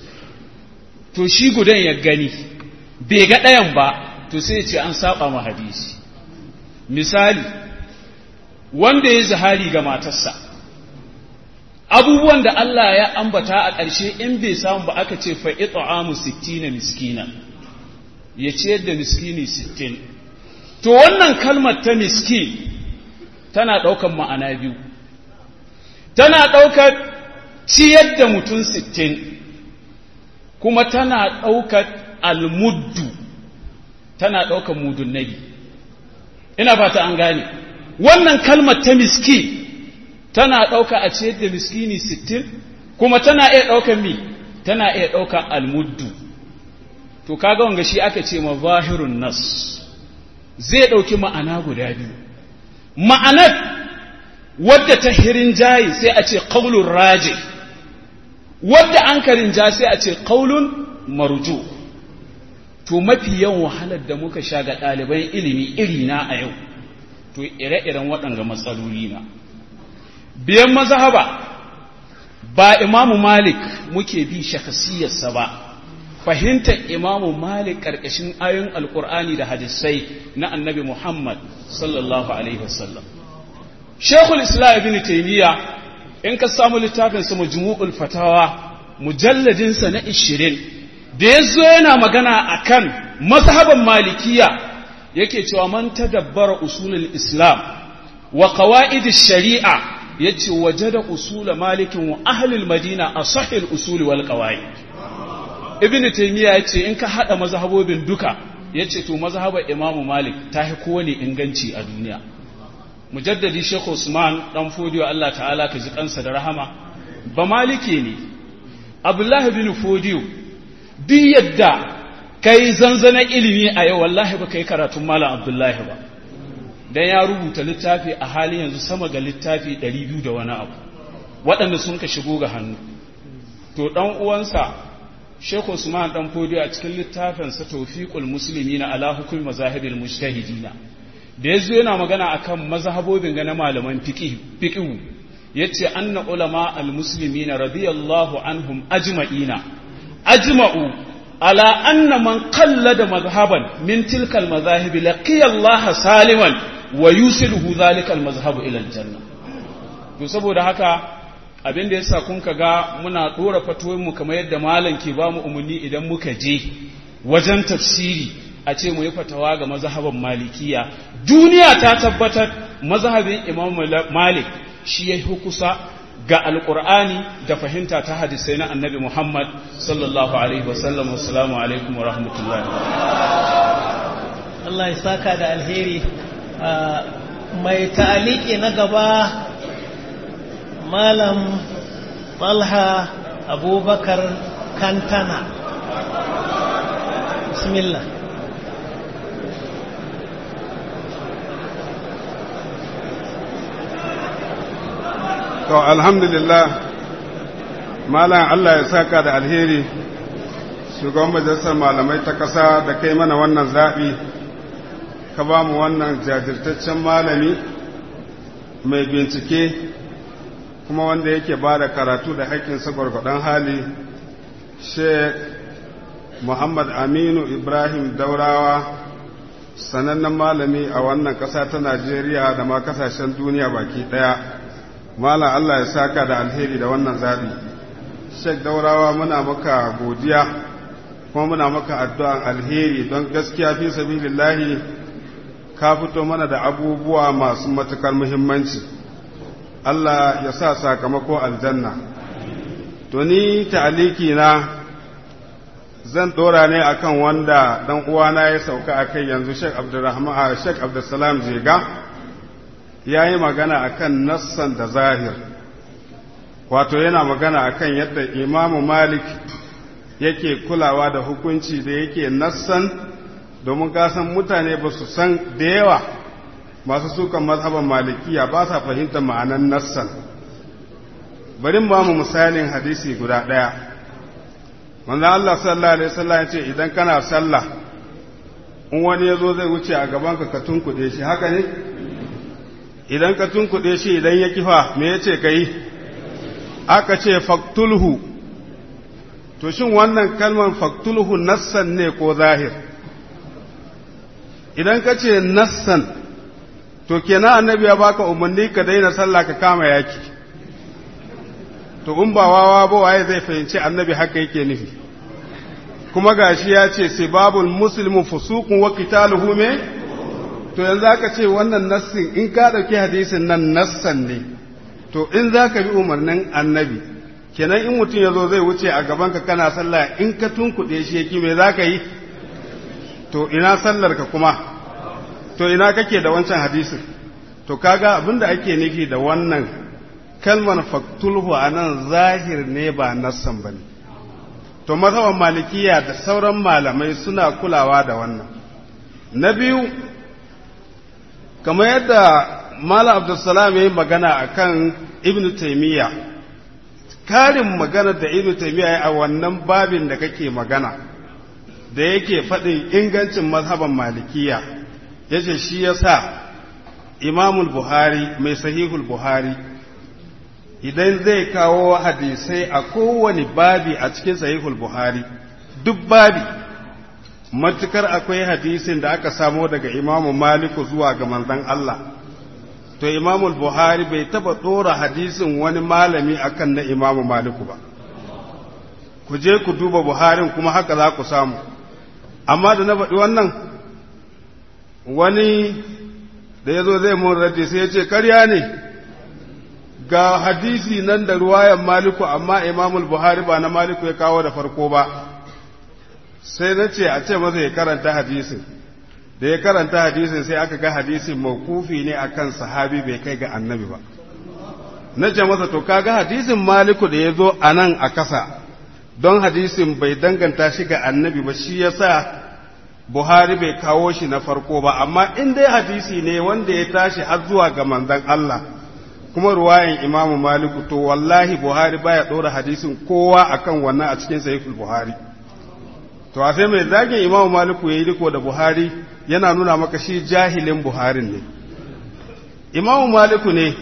To shi gudan ya gani bai ga ɗayan ba, to sai ce an saba ma hadisi. Misali, wanda ya zihari ga matarsa, abubuwan da Allah ya ambata a ƙarshe in bai samu ba aka ce fa it'amu 60 miskina, ya ciyar da miskini 60. To wannan kalmar ta miskin tana ɗaukar ma'ana biyu, tana ɗaukar ciyar da mutum 60, kuma tana ɗaukar almuddu, tana ɗaukar mudun nabi. Ina fata an gane, wannan kalmar ta miskin tana ɗauka a ciyar da miskini 60, kuma tana iya ɗaukar mi, tana iya ɗaukar almuddu. To kaga wanga shi aka ce ma zahirun nas, zai ɗauki ma'ana guda biyu. Ma'anar wadda ta hirin jayi sai a ce qaulun raji, wadda an karin ja sai a ce qaulun marju. To mafi yawan wahalar da muka sha ga ɗaliban ilimi iri na a yau, to ire-iren waɗanga matsaloli na. Biyan mazhaba ba Imamu Malik muke bi shakasiyarsa ba, fahimtar Imamu Malik ƙarƙashin ayoyin Alƙur'ani da hadisai na Annabi Muhammad sallallahu alaihi wasallam. Sheikhul Islam Ibn Taymiyyah in ka samu littafin sa Majmu'ul Fatawa mujalladin sa na 20, da yazo yana magana akan mazhaban Malikiya yake cewa man tadabbara usulul Islam wa qawaidish shari'a, yace wajada usul malikin wa ahlul madina asahil usul wal qawaid. Ibn Taymiyyah yace in ka hada mazhabobin duka, yace to mazhabar Imam Malik ta hi kowane inganci a duniya. Mujaddadi Sheikh Usman dan Fodiyo Allah ta'ala ka ji kansa da rahama, ba maliki ne. Abdullah bin Fodiyo duk yadda kai zanzana ilimi a yau wallahi ba kai karatun Malam Abdullahi ba, dan ya rubuta littafi a halin yanzu sama ga littafi 200 da wani abu waɗanda sun ka shigo ga hannu. To dan uwansa Sheikh Usman dan Fodiyo a cikin littafinsa Tawfiqul Muslimina ala hukm mazahibil mujtahidina, da yazo yana magana akan mazhabobin ga na malaman fiqh, yace anna ulama al-muslimina radiyallahu anhum ajma'u ala anna man qallada madhhaban min tilka al-madhahib laqiya Allah saliman wa yusiluhu dhalika al-madhhab ila al-janna. To saboda haka abin da yasa kun kaga muna dora fatoyin mu kamar yadda malam ke ba mu umarni idan muka je wajen tafsiri a ce mu yi fatawa ga mazhaban malikiya. Duniya ta tabbatar mazhabin Imam Malik shi ya kusa ga alqur'ani da fahimta ta hadisai na Annabi Muhammad sallallahu alaihi wasallam. Assalamu alaikum wa rahmatullahi.
Allah ya saka da alheri. Mai ta'aliki na gaba Malam Talha Abubakar Kantana. Bismillah.
To alhamdulillah, Malam Allah ya saka da alheri, shugaban majalisar malamai ta ƙasa da kai mana wannan zaɓi, ka ba mu wannan jajirtaccen malami mai bincike kuma wanda yake ba da karatu da haƙƙinsa gwargwadon hali, Sheikh Muhammad Aminu Ibrahim Daurawa, sanannen malami a wannan ƙasa ta Najeriya da ma ƙasashen duniya baki ɗaya. Malam Allah ya saka da alheri da wannan zaɓi. Sheikh Daurawa muna maka godiya kuma muna maka addu'an alheri, don gaskiya fi sabilillahi ka fito mana da abubuwa masu matukar muhimmanci. Allah ya sa sakamako aljanna. To ni ta'aliki na zan dora ne akan wanda dan uwana ya sauka akai yanzu Sheikh Abdulsalam Jega yayi magana akan nassan da zahir, wato yana magana akan yadda Imam Malik yake kulawa da hukunci da yake nassan, domin kasan mutane ba su san da yawa masu sukan mazhaban malikiya ba sa fahimtar ma'anan nassan. Bari ba mu misalin hadisi guda ɗaya. Manzo Allah sallallahu alaihi wasallam ya ce idan kana sallah in wani yazo zai wuce a gaban ka tunkuɗe shi, haka ne? Idan ka tunkuɗe shi idan ya kifa me yace kai? Aka ce faktulhu. To shin wannan kalmar faktulhu nassan ne ko zahir? Idan ka ce nassan, to kenan annabi ya baka umarni ka daina sallah ka kama yaki. To in ba wawa ba waye zai fahimci annabi haka yake nufi? Kuma gashi ya ce sibabul muslimu fusuqun wa qitaluhu me? To yanzu aka ce wannan nassin, in ka dauki hadisin nan nassan ne, to in zaka bi umarnin annabi, kenan in mutum yazo zai wuce a gaban ka kana sallah, in ka tunkuɗe shi yake me zaka yi? To ina sallar ka kuma? To ina kake da wancan hadisin? To kaga abinda ake nufi da wannan kalmar faktulhu anan zahir ne ba nassan bane. To mazhaban malikiya da sauran malamai suna kulawa da wannan. Na biyu, kamar yadda Malam Abdulsalam yayi magana akan Ibn Taymiyyah, karin magana da Ibn Taymiyyah a wannan babin da kake magana, da yake faɗin ingancin mazhaban malikiya, yace shi yasa Imamul Buhari mai Sahihul Buhari idan zai kawo hadisai a kowane babi a cikin Sahihul Buhari, duk babi matukar akwai hadisin da aka samo daga Imamu Maliku zuwa ga manzon Allah, to Imamul Buhari bai taba dora hadisin wani malami akan na Imamu Maliku ba. Ku je ku duba Buharin kuma haka za ku samu. Amma da na faɗi wannan, wani da ya zo zai mun raddi sai ya ce ƙarya ne, ga hadisi nan da ruwayan Maliku amma Imamul Buhari ba na Maliku ya kawo da farko ba. Sai na ce a ce masa ya karanta hadisin. Da ya karanta hadisin sai aka ga hadisin mawkufi ne akan sahabi bai kai ga annabi ba. Na ce masa to kaga hadisin Maliku da ya zo a nan a kasa, don hadisin bai danganta shi ga annabi ba, shi yasa Buhari bai kawo shi na farko ba, amma in dai hadisi ne wanda ya tashi har zuwa ga manzon Allah kuma ruwayan Imam Maliku, to wallahi Buhari baya dora hadisin kowa akan wannan a cikin Sahihul Buhari. To a sai mai zagin Imam Maliku yayi riko da Buhari yana nuna maka shi jahilin Buharin ne. Imam Maliku ne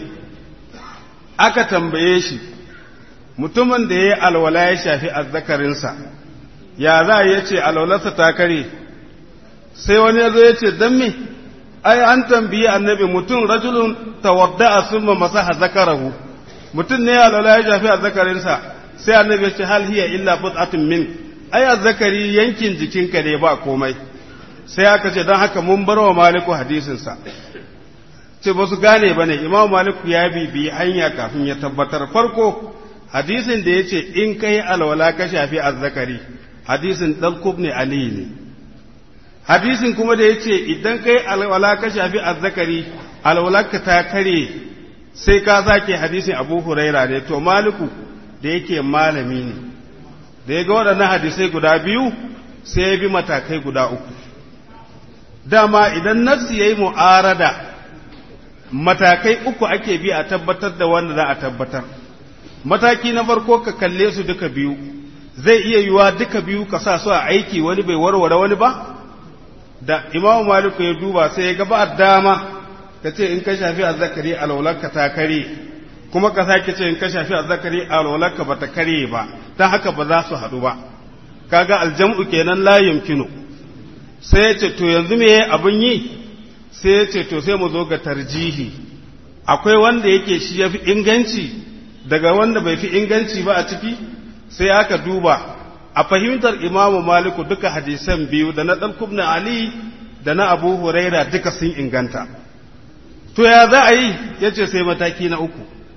aka tambaye shi, mutumin da ya yi alwala ya shafi azzakarinsa, ya za ya ce alwalarsa ta kare? Sai wani ya zo ya ce, don me, ai an tambayi annabi mutum rajulun tawadda a summa masaha zakarahu, mutum ne ya alwala ya shafi azzakarinsa, sai annabi ya ce hal hiya illa bud'atun min, ai azzakari yankin jikinka ne ba komai. Sai aka ce don haka mun bar wa Maliku hadisinsa. Ce ba su gane ba ne, Imam Maliku ya bibiyi hanya kafin ya tabbatar. Farko, hadisin da ya ce in ka yi alwala ka shafi azzakari, hadisin ɗan ne Ali ne. Hadisin kuma da ya ce idan ka yi alwala ka shafi azzakari, alwalarka ta kare sai ka zake hadisin Abu Huraira ne. To Maliku da yake malami ne, da ya ga waɗannan hadisai guda biyu sai ya bi matakai guda uku. Dama idan nafsi ya yi mu'arada, matakai uku ake bi a tabbatar da wanda za a tabbatar. Mataki na farko ka kalle su duka biyu, zai iya yiwa duka biyu ka sa su a aiki wani bai warware wani ba? Da Imam Maliku ya duba sai ya ga ba dama ka ce in ka shafi azzakari alwalarka ta kare, kuma ka sake ce in ka shafi azzakari alwalarka ba ta kare ba, ta haka ba za su haɗu ba. Kaga aljam'u kenan la yumkinu. Sai ya ce to yanzu me abin yi? Sai ya ce to sai mu zo ga tarjihi, akwai wanda yake shi ya fi inganci daga wanda bai fi inganci ba a ciki. Sai aka duba a fahimtar Imamu Maliku duka hadisan biyu da na ɗan Ali da na Abu Huraira duka sun inganta. To ya za a yi? Ya ce sai mataki na uku,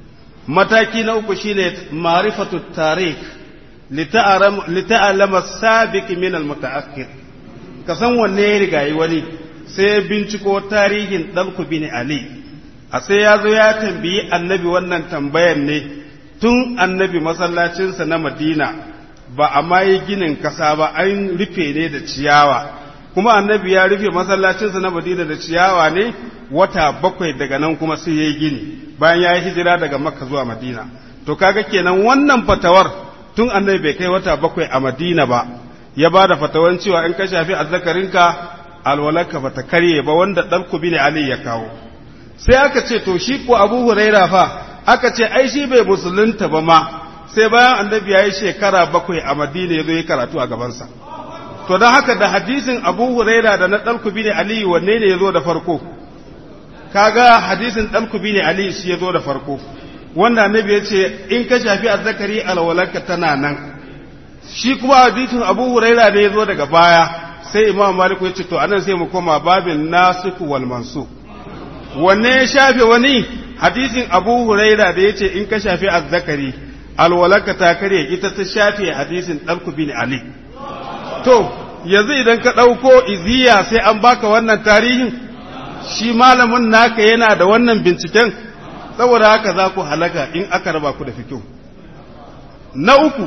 mataki na uku shine ma'rifatu tarikh lita'alama sabiq min al-muta'akhir ka san wanne ya rigayi wani sai binciko tarihin Talq bin Ali a sai ya zo ya tambayi annabi wannan tambayan ne tun annabi masallacinsa na Madina ba a mayi ginin kasa ba an rufe ne da ciyawa kuma annabi ya rufe masallacinsa na Madina da ciyawa ne wata 7 daga nan kuma sai yayi gini bayan ya yi hijira daga Makka zuwa Madina to kaga kenan wannan fatawar tun annabi bai kai wata 7 a Madina ba ya bada fatawan cewa in ka shafi azzakarinka alwalaka bata karye ba wanda Talq bin Ali ya kawo sai aka ce to shi ko Abu Huraira fa aka ce ai shi bai musulunta ba ma sai bayan annabi ya yi shekara 7 a Madina ya zo yi karatu a gabansa to don haka da hadisin Abu Huraira da na Talq bin Ali wanne ne ya zo da farko kaga hadisin Talq bin Ali shi ya zo da farko wanda annabi ya ce in ka shafi azzakari alwalanka tana nan shi kuma hadisin Abu Huraira ne ya zo daga baya sai Imam Malik ya ce to anan sai mu koma babin nasikh wal mansukh wanne ya shafe wani hadisin Abu Huraira da ya ce in ka shafi azzakari alwalanka ta kare ita ta shafe hadisin Talq bin Ali to yanzu idan ka ɗauko iziya sai an baka wannan tarihin shi malamin naka yana da wannan binciken saboda haka za ku halaka in aka raba ku da fikihu na uku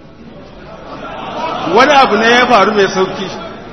wani abu ne ya faru mai sauki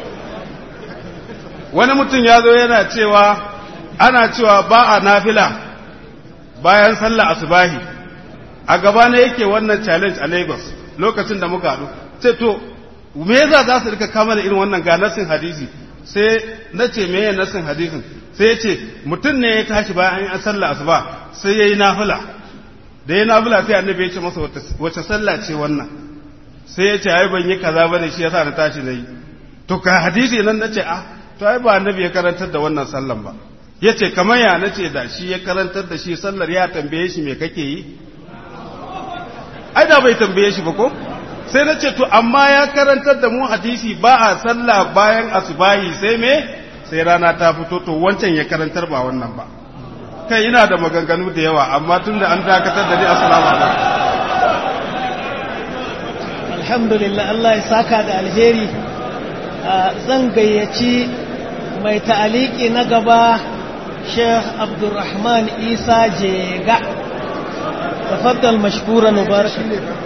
wani mutum ya zo yana cewa ana cewa ba a nafila bayan sallah asubahi a gaba ne yake wannan challenge a Lagos lokacin da muka haɗu sai to me yasa za su rika kama da irin wannan ga nasin hadisi sai na ce meye nasin hadisin sai ya ce mutum ne ya tashi bayan an sallah asuba sai ya yi nafila da ya nafila sai annabi ya ce masa wace sallah ce wannan sai ya ce ai ban yi kaza bane shi yasa na tashi na yi to ka hadisi nan na ce to ai ba annabi ya karantar da wannan sallan ba ya ce kamar ya na ce da shi ya karantar da shi sallar ya tambaye shi me kake yi ai da bai tambaye shi ba ko sai na ce to amma ya karantar da mu hadisi ba a sallah bayan asubahi sai me sai rana ta fito to wancan ya karantar ba wannan ba kai ina da maganganu da yawa amma tunda an dakatar da ni assalamu alaikum
alhamdulillah Allah ya saka da alheri zan gayyaci mai ta'aliki na gaba Sheikh Abdulrahman Isa Jega tafaddal mashkuran mubarak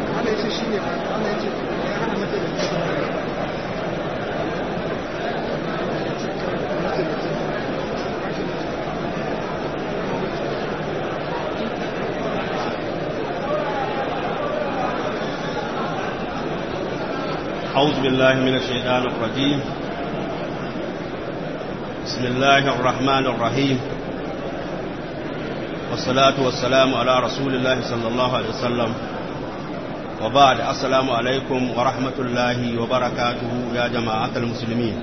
أعوذ بالله من الشيطان الرجيم بسم الله الرحمن الرحيم والصلاة والسلام على رسول الله صلى الله عليه وسلم وبعد السلام عليكم ورحمة الله وبركاته يا جماعة المسلمين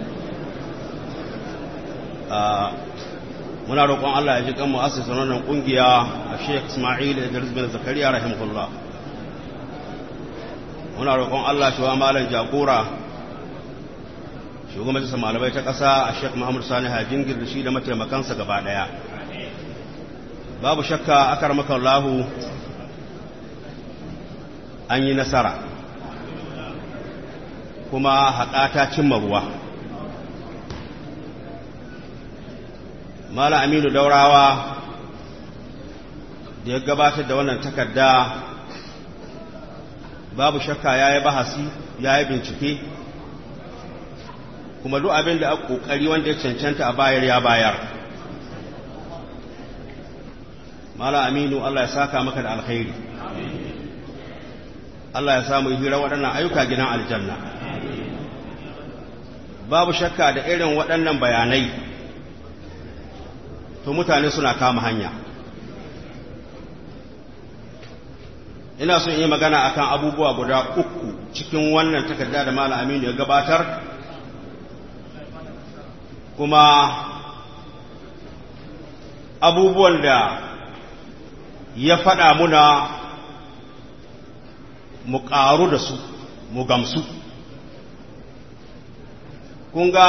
muna roƙon Allah ya ji kan mu'assisin wannan kungiya a Sheikh Ismail Idris bin Zakariya rahimahullah muna roƙon Allah shi wa malam jagora shugaban majalisar malamai ta ƙasa a Sheikh Muhammad Sani Hajingir da shi da mataimakansa gaba ɗaya babu shakka akarmaka Allah an yi nasara kuma haƙa ta cimma ruwa malam Aminu Daurawa da ya gabatar da wannan takarda babu shakka ya yi bahasi ya yi bincike kuma duk abin da aka ƙoƙari wanda ya cancanta a bayar ya bayar Malam Aminu Allah ya saka maka da alkhairi Allah ya samu hira waɗannan ayyuka gidan aljanna babu shakka da irin waɗannan bayanai to mutane suna kama hanya ina son yi magana akan abubuwa guda uku cikin wannan takarda da Malam Aminu ya gabatar kuma abubuwan da ya faɗa muna mu ƙaru da su mu gamsu kun ga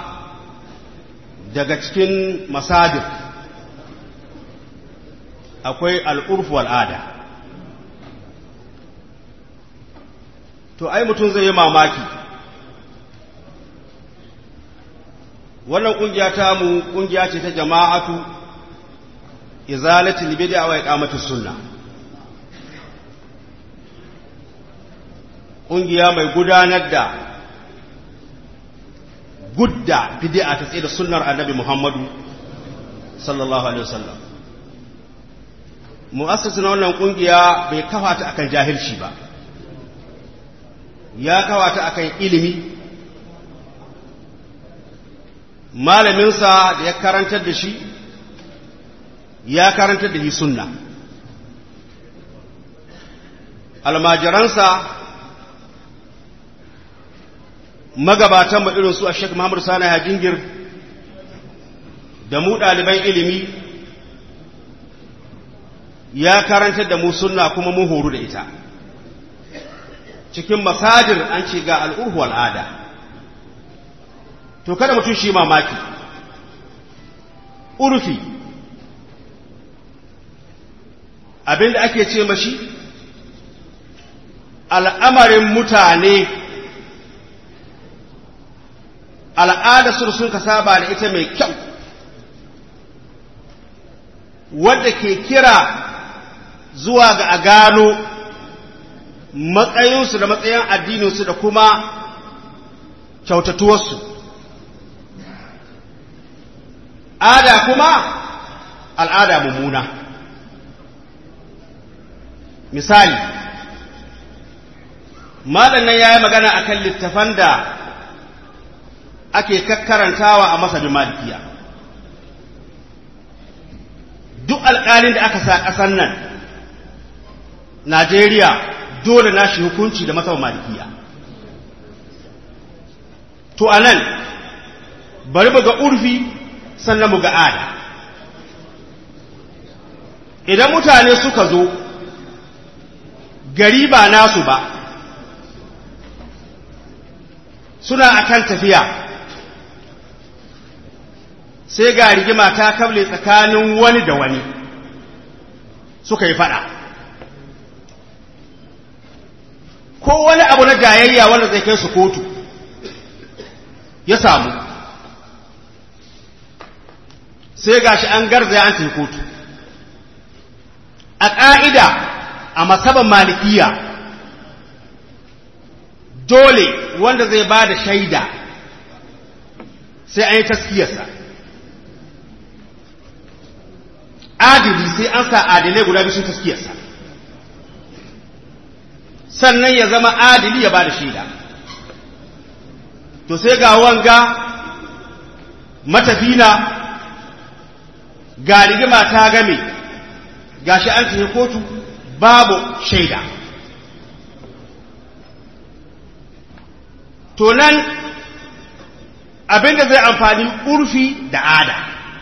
daga cikin masadir akwai al'urfu al'ada to ai mutum zai yi mamaki. Wannan ƙungiya ta mu ƙungiya ce ta jama'atu izalatul bid'a wa iqamatus sunna, ƙungiya mai gudanar da gudda bid'a ta tsaye da sunnar annabi Muhammadu sallallahu alaihi wasallam. Mu'assasin wannan ƙungiya bai kafa ta akan jahilci ba, ya kafa ta akan ilimi. Malaminsa da ya karantar da shi ya karantar da shi sunna, almajiransa magabatan mu irin su a Sheikh Muhammad Sani Hajingir da mu ɗaliban ilimi ya karantar da mu sunna kuma mun horu da ita. Cikin masajir an ce ga al'urhu al'ada. To kada mutum shi mamaki, urfi abinda ake ce mashi al'amarin mutane, al'ada sun ka saba da ita mai kyau, wadda ke kira zuwa ga a gano matsayinsu da matsayin addininsu da kuma kyautatuwarsu. Ada kuma al'ada mummuna. Misali, malam nan ya yi magana a kan littafan da ake kakkarantawa a masabin malikiya. Duk alƙalin da aka sa ƙasan nan, Najeriya, dole na shi hukunci da masabin malikiya. To, a nan, bari mu ga urfi sannan mu ga ada. Idan mutane suka zo, gari ba nasu ba, suna akan tafiya, sai ga rigima ta kable tsakanin wani da wani, suka yi fada. Ko wani abu na jayayya wanda zai kai su kotu ya samu, sai gashi an garzaya an tafi kotu. A ƙa'ida a masaban malikiya dole wanda zai ba da shaida sai an yi taskiyarsa. Adili sai an sa adilai guda biyu sun taskiyarsa, sannan ya zama adili ya ba da shaida. To sai ga wanga matafina ga rigima ta game, gashi an tafi kotu babu shaida. To nan abinda zai amfani urfi da ada.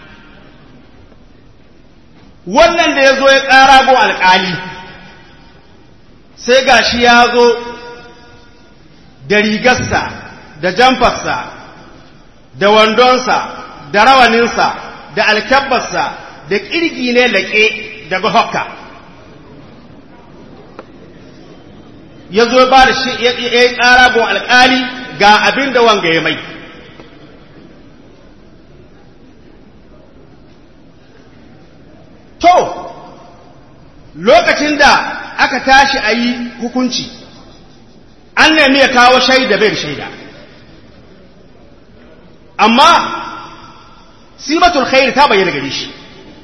Wannan da ya zo ya ƙara go alƙali, sai gashi ya zo da rigarsa da jamfarsa da wandonsa da rawaninsa da alkyabbarsa da ƙirgi ne laƙe daga hokka, ya zo ba da shi ya yi ƙara gon alƙali ga abin da wanga ya mai. To, lokacin da aka tashi a yi hukunci, an nemi ya kawo shaida bai da shaida, amma simatul khair ta bayyana gare shi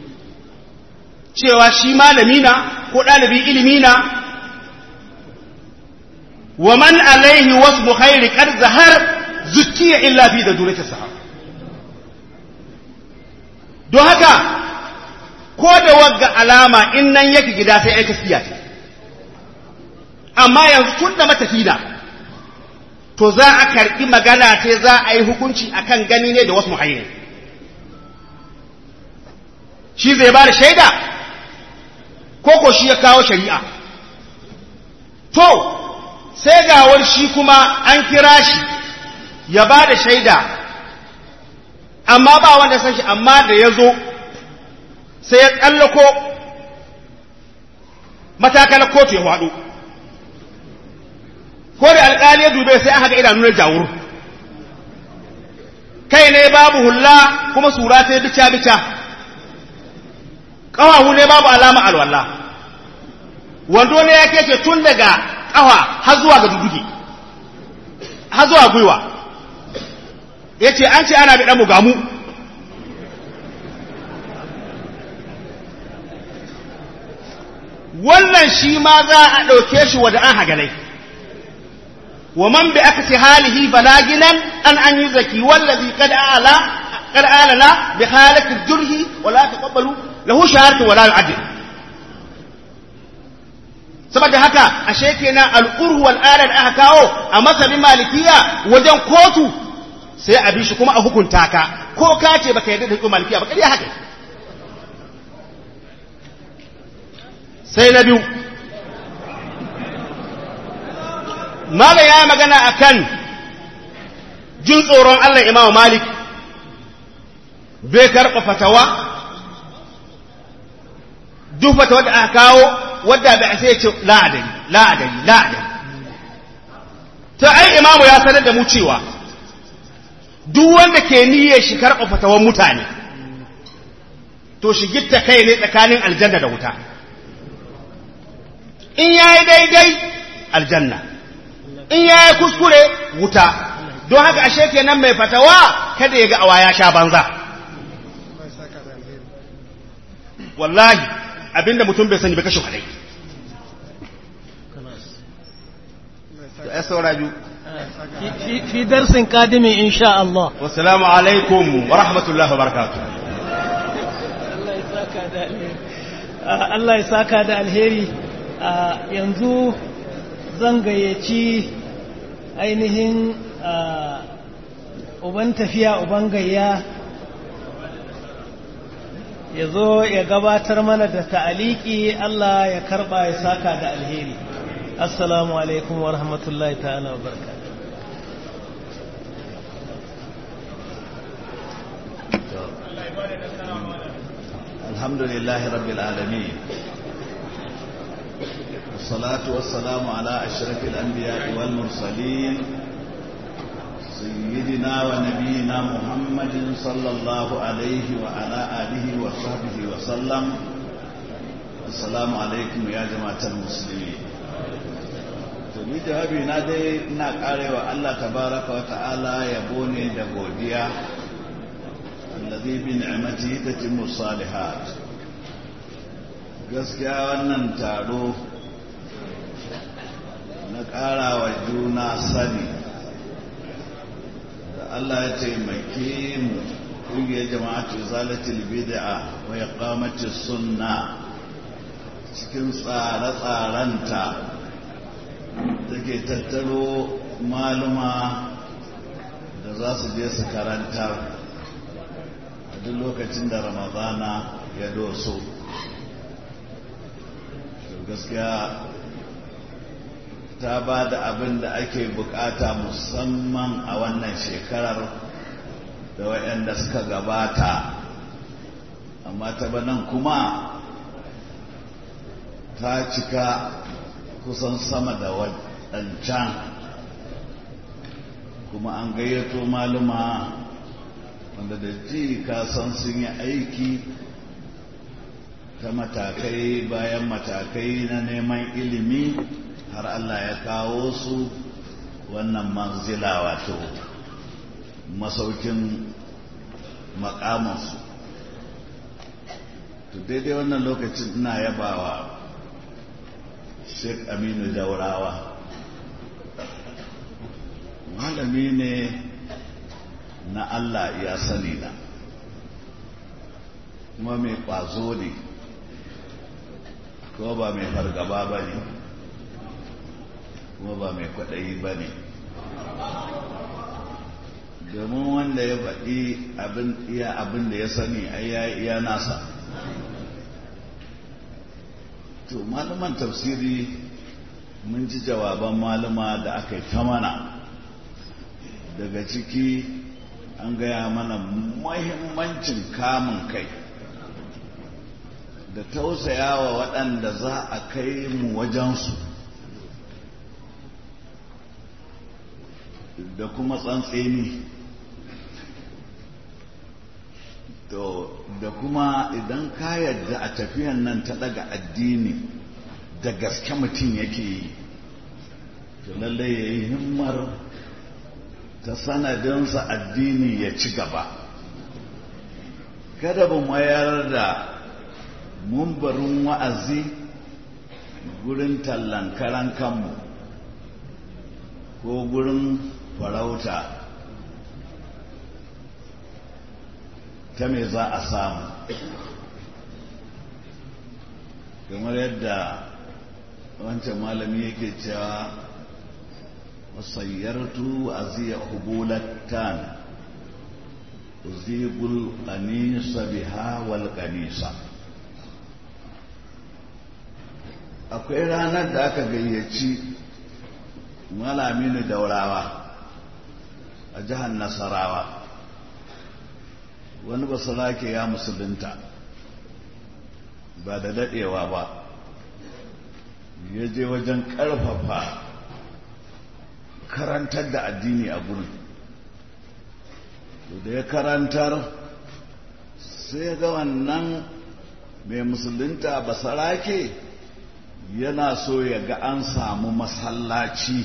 cewa shi malami na ko ɗalibin ilimi na, wa man alaihi wasmu khairi qad zahar zukkiya illa fi dadurati sahab. Don haka ko da wagga alama in nan yake gida sai ai gaskiya ce, amma yanzu tun da matafida to za a karɓi magana ce, za a yi hukunci akan gani ne da wasu muhayyar. Shi zai ba da shaida ko shi ya kawo shari'a. To sai ga wani shi kuma an kira shi ya ba da shaida, amma ba wanda san shi, amma da ya zo sai ya tsallako matakalar kotu ya waɗo, ko da alƙali ya dube sai aka ga idanu na jawur, kai ne babu hulla kuma sura sai bica-bica, ƙawahu ne babu alama alwala, wando ne ya kece tun daga ƙawa har zuwa ga duduge, har zuwa gwiwa, ya ce an ce ana bi ɗan gamu. Wannan shi ma za a ɗauke shi wadda an hagalai. Wa man bi aka ce halihi balaginan an yi zaki wallazi kad alana bi halatil jurhi wala taqabbalu lahu shaharatu wala yu'adil. Saboda haka ashe kenan al-qurhu wal alad aka kawo a masalin malikiya wajen kotu sai a bi shi kuma a hukunta ka ko ka ce baka yarda da hukumar malikiya ba kariya haka. Sai na biyu, Malam ya yi magana a kan jin tsoron Allah Imam Malik bai karɓa fatawa, duk fatawa da aka kawo wadda bai sai ce la'adari. Ta ai imamu ya sanar da mu cewa duk wanda ke niyyar shi karɓa fatawan mutane, to shi gitta kai ne tsakanin aljanna da wuta. In ya yi daidai aljanna, in ya yi kuskure wuta, don haka ashe kenan mai fatawa kada ya ga awa ya sha banza. Wallahi abinda mutum bai sani bai kashe kwadai. Ya saura biyu.
fi darsin kadimi insha Allah.
Wassalamu alaikum wa rahmatullahi wa barakatuh.
Allah ya saka da alheri. Yanzu zan gayyaci ainihin uban tafiya uban gayya ya zo ya gabatar mana da ta'aliki. Allah ya karba ya saka da alheri. Assalamu alaikum wa rahmatullahi ta'ala wa barakatuh.
Alhamdulillahi rabbil alamin. والصلاة والسلام على أشرف الأنبياء والمرسلين سيدنا ونبينا محمد صلى الله عليه وعلى آله وصحبه وسلم. السلام عليكم يا جماعة المسلمين. ni jawabi na dai ina karewa Allah tabaraka wa ta'ala yabo ne da godiya allazi bi ni'matihi tatimmu salihat. gaskiya wannan taro na ƙara wa juna sani da Allah ya taimake mu ƙungiyar jama'atu zalatul bid'a wa iqamatis sunna cikin tsare-tsarenta take tattaro maluma da za su je su karantar a duk lokacin da ramadana ya doso. gaskiya ta ba da abin da ake bukata musamman a wannan shekarar da waɗanda suka gabata, amma ta banan kuma ta cika kusan sama da waɗancan, kuma an gayyato maluma wanda da ji kasan sun yi aiki ta matakai bayan matakai na neman ilimi har Allah ya kawo su wannan manzila, wato masaukin makamansu. To daidai wannan lokacin ina yabawa Sheikh Aminu Daurawa, malami ne na Allah ya sani na, kuma mai ƙwazo ne, kuma ba mai fargaba ba ne, kuma ba mai kwaɗayi ba ne. Domin wanda ya faɗi abin da ya sani ai ya iya nasa. To malaman tafsiri mun ji jawaban malama da aka yi ta mana, daga ciki an gaya mana muhimmancin kamun kai da tausayawa waɗanda za a kai mu wajensu, da kuma tsantseni to da kuma idan ka yadda a tafiyan nan ta daga addini da gaske mutum yake yi to lallai ya yi himmar ta sanadinsa addini ya ci gaba kada mu mayar da mumbarin wa'azi gurin tallan karan kanmu ko gurin farauta ta me za a samu kamar yadda wancan malami yake cewa wasayyartu aziya hubulatan uzibul qanisa biha wal qanisa akwai ranar da aka gayyaci malaminu daurawa a jihar Nasarawa wani basalake ya musulunta ba da daɗewa ba ya je wajen ƙarfafa karantar da addini a gurin da ya karantar sai ga wannan mai musulunta basarake yana so ya ga an samu masallaci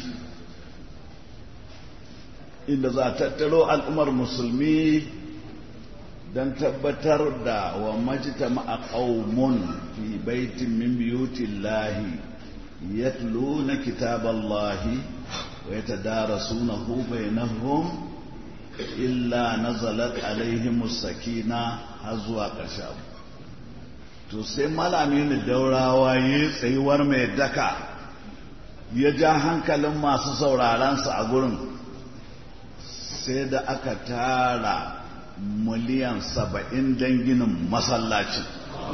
inda za a tattaro al'ummar musulmi don tabbatar da wa majtama'a qaumun fi baitin min buyutillahi yatluna kitaballahi wa yatadarasunahu bainahum illa nazalat alaihimus sakina har zuwa ƙarshe to sai malamin daurawa ya tsayuwar mai daka ya ja hankalin masu saurarensa a gurin sai da aka tara miliyan 70 don ginin masallacin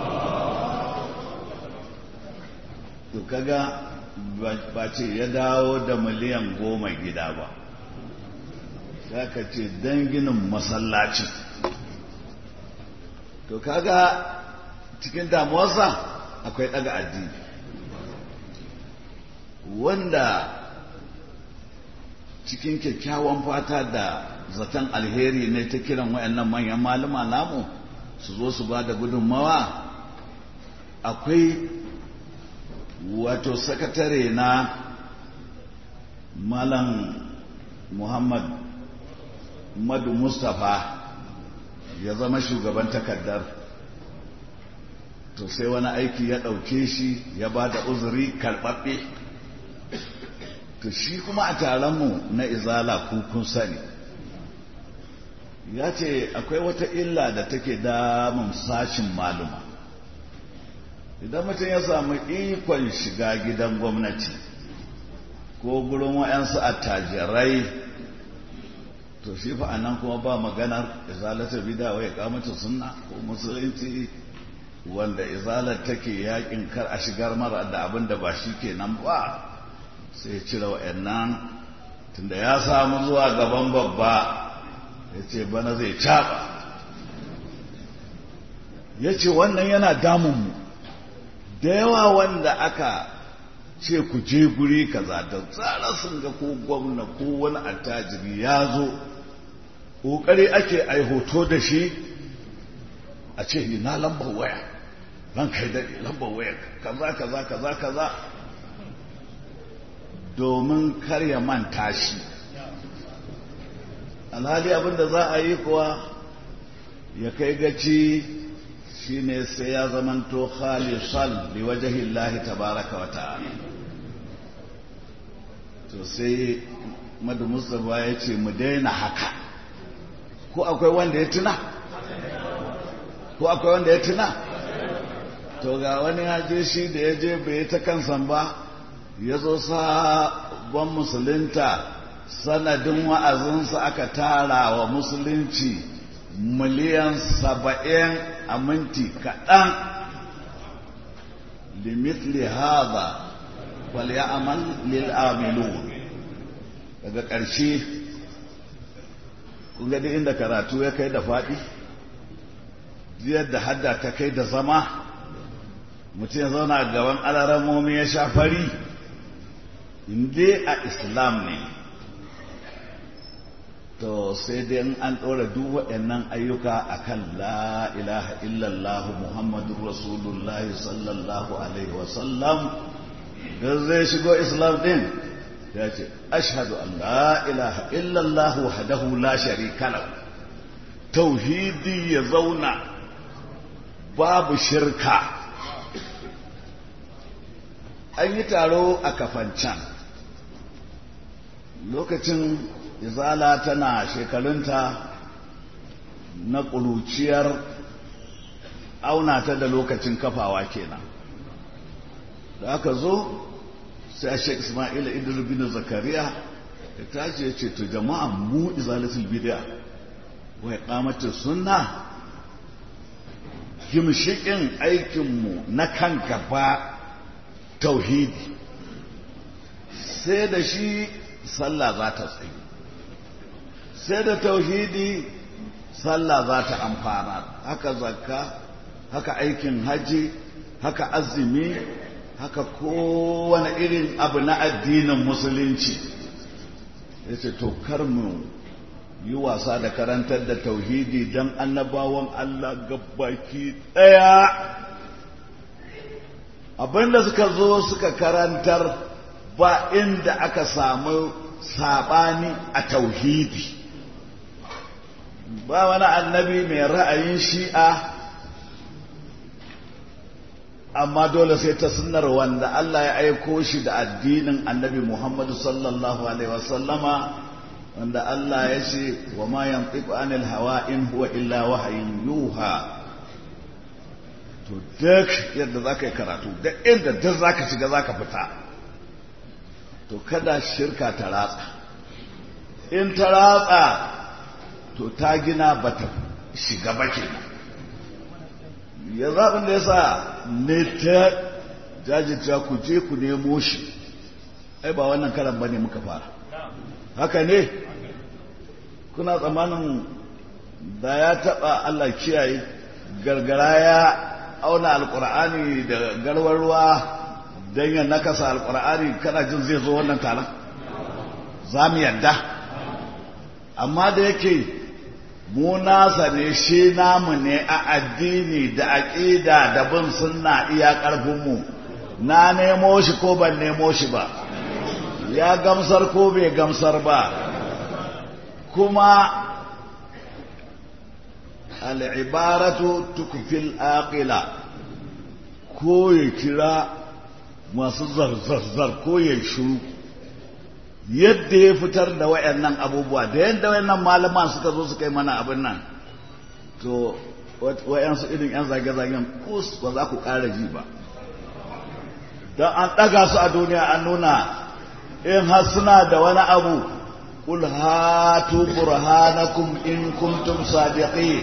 to kaga ba ce ya dawo da miliyan 10 gida ba za ka ce don ginin masallacin to kaga cikin damuwarsa akwai daga addini wanda cikin kyakkyawan fata da zaton alheri ne ta kiran wayannan manyan malama namu su zo su ba da gudunmawa akwai wato sakatare na malam Muhammad Madu Mustapha ya zama shugaban takardar to sai wani aiki ya ɗauke shi ya ba da uzuri karɓaɓɓe to shi kuma a taronmu na izala kun sani ya ce akwai wata illa da take damun sashin maluma idan mutum ya samu ikon shiga gidan gwamnati ko gurin wa'yansu attajirai to shi fa anan kuma ba maganar izalatar bidawa ya kamata sunna ko musulunci wanda izalar take yakin kar a shigar mara da abin da ba shi kenan ba sai cire wa'annan tunda ya samu zuwa gaban babba ya ce bana zai caɓa ya ce wannan yana damunmu da yawa wanda aka ce ku je guri kaza da tsara sun ga ko gwamna ko wani attajiri ya zo ƙoƙari ake hoto da shi a ce ina lambar waya ran kai daɗe lambar waya kaza kaza kaza kaza domin kar ya manta shi alhali abinda za a yi kuwa ya kai gaci shine sai ya zamanto khalisan li wajhillahi tabaraka wa ta'ala to sai Madu Mustafa ya ce mu daina haka ko akwai wanda ya tuna to ga wani ya je shi da ya je bai ta kansan ba ya zo sabon musulunta sanadin wa'azinsa aka tara wa musulunci miliyan 70 a minti kaɗan limitli haza wal ya'mal lil amilun daga ƙarshe kun ga inda karatu ya kai da faɗi yadda hadda ta kai da zama mutum ya zauna gaban alaramomi ya sha fari inda a islam ne to sai dai in an ɗora duk waɗannan ayyuka akan la ilaha illallah muhammadur rasulullah sallallahu alaihi wasallam da zai shigo islam din ya ce ashhadu an la ilaha illallah wahdahu la sharika lahu tauhidi ya zauna babu shirka. An yi taro a Kafancan lokacin izala tana shekarunta na ƙuruciyar auna ta da lokacin kafawa kenan. Da aka zo sai Sheikh Ismail Idris bin Zakariya ya tashi ya ce to jama'a mu izalatul bid'a wa iqamatus sunna gimshikin aikinmu na kan gaba tauhidi, sai da shi sallah za ta tsaye, sai da tauhidi sallah za ta amfana, haka zakka, haka aikin haji, haka azumi, haka kowane irin abu na addinin musulunci. Ya ce to kar mu yi wasa da karantar da tauhidi don annabawan Allah gabaki ɗaya abinda suka zo suka karantar ba inda aka samu saɓani a tauhidi. Ba wani annabi mai ra'ayin shi'a, amma dole sai ta sunnar wanda Allah ya aiko shi da addinin annabi Muhammadu sallallahu alaihi wasallama, wanda Allah ya ce wa ma yantiqu anil hawa in huwa illa wahyin yuha. To duk yadda zaka yi karatu da inda duk zaka shiga zaka fita, to kada shirka ta ratsa. In ta ratsa to ta gina bata shiga ba kenan. Ya zaɓin da ya sa ne ta jajirta ku je ku nemo shi, ai ba wannan karan ba ne muka fara. Haka ne, kuna tsammanin da ya taɓa Allah kiyaye gargara ya auna alƙur'ani da garwar ruwa don ya nakasa alƙur'ani, kana jin zai zo wannan taron? Za mu yadda. Amma da yake mu nasa ne, shi namu ne a addini da aƙida da bin sunna iya ƙarfinmu, na nemo shi ko ban nemo shi ba, ya gamsar ko bai gamsar ba. Kuma al'ibaratu tukfil aqila, ko ya kira masu zarzarzar ko ya shuru, yadda ya fitar da wayannan abubuwa da yadda wayannan malaman suka zo suka yi mana abin nan, to wayansu irin yan zage-zagen kus ba za ku ƙara ji ba. Don an ɗaga su a duniya an nuna in har suna da wani abu, qul hatu burhanakum in kuntum sadiqin.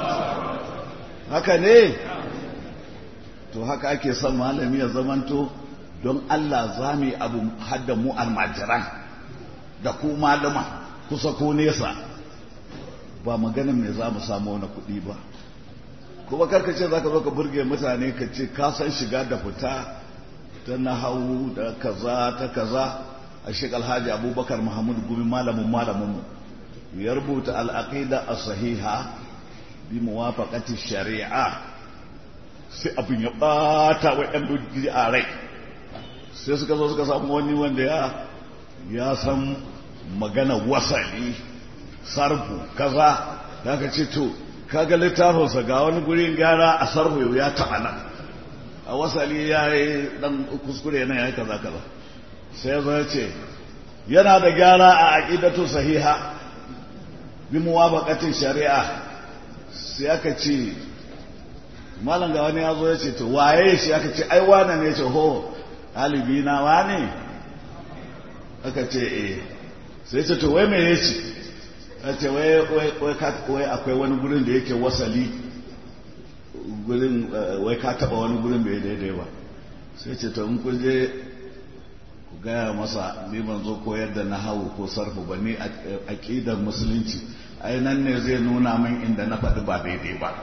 Haka ne? To haka ake son malami ya zamanto, don Allah za mu yi abu hadda mu almajiran da ku malama kusa ko nesa, ba maganin me za mu samu wani kuɗi ba. Kuma karkace za ka zo ka burge mutane ka ce ka san shiga da fita ta nahawu da kaza ta kaza. A Sheikh Alhaji Abubakar Muhammad Gumi malaminmu ya rubuta al'aqida as-sahiha bi muwafaqati shari'a, sai abin ya bata wa ƴan bid'a rai, sai suka zo suka samu wani wanda ya san magana wasali sarfu kaza, da ka ce to kaga littafinsa ga wani gurin gyara a sarfu ya taɓa nan, a wasali ya yi ɗan kuskure nan ya yi kaza kaza. Sai ya zo ya ce yana da gyara a aqidatu sahiha bi muwafaqatin shari'a. Sai aka ce malam ga wani ya zo ya ce to waye shi? Aka ce ai wane ne? Ce ho ɗalibi na wane? Aka ce eh. Sai ce to wai me yace? Aka ce wai akwai wani gurin da yake wasali, gurin wai ka taba wani gurin bai daidai ba. Sai ce to in kun je ku gaya masa ni ban zo koyar da nahawu ko sarfu ba, ni aqidar musulunci, ai nan ne zai nuna min inda na faɗi ba daidai ba.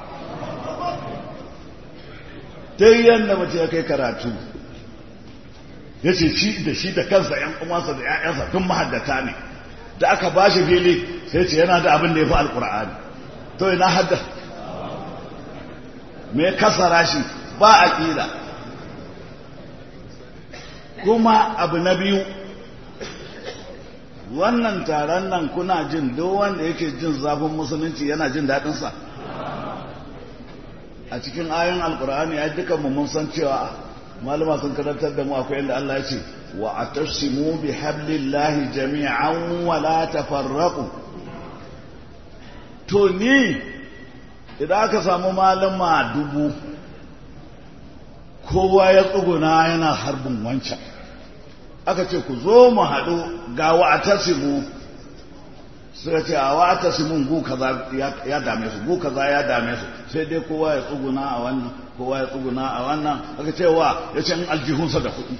Dai yanda mutum ya kai karatu, ya ce shi da kansa ‘yan uwansa da ‘ya'yansa duk mahaddata ne, da aka ba shi fili sai ce yana da abin da ya fi alkur'ani to ina hadda me kasara shi ba aqida kuma abu na biyu wannan taron nan kuna jin duk wanda yake jin zafin musulunci yana jin daɗinsa a cikin ayoyin alkur'ani ya dukan mu mun san cewa malama sun karantar da mu akwai inda Allah ya ce wa atasimu bi hablillahi jami'an wa la tafarraqu to ni idan aka samu malama 1000 kowa ya tsuguna yana harbin wancan aka ce ku zo mu haɗu ga wa atasimu suka ce a wa atasimun gu kaza ya dame su gu kaza ya dame su sai dai kowa ya tsuguna a wannan kowa ya tsuguna a wannan aka ce wa ya ce in aljihunsa da kuɗi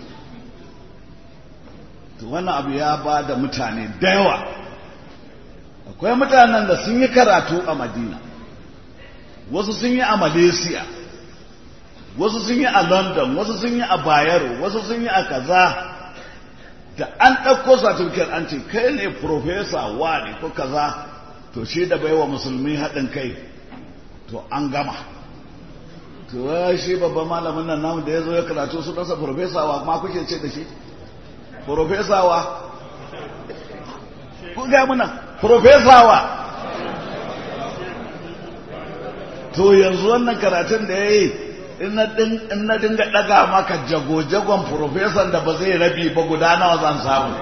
to wannan abu ya ba da mutane da yawa akwai mutanen da sun yi karatu a Madina wasu sun yi a Malaysia wasu sun yi a London wasu sun yi a Bayero wasu sun yi a kaza da an ɗauko certificate an ce kai ne profesa wani ko kaza to shi da baiwa musulmi haɗin kai to an gama to shi babban malamin nan namu da ya zo ya karatu su ɗansa profesawa ma kuke ce da shi profesawa kun gaya muna profesawa to yanzu wannan karatun da ya yi in na dinga daga maka jago-jagon profesan da ba zai rabi ba guda nawa zan samu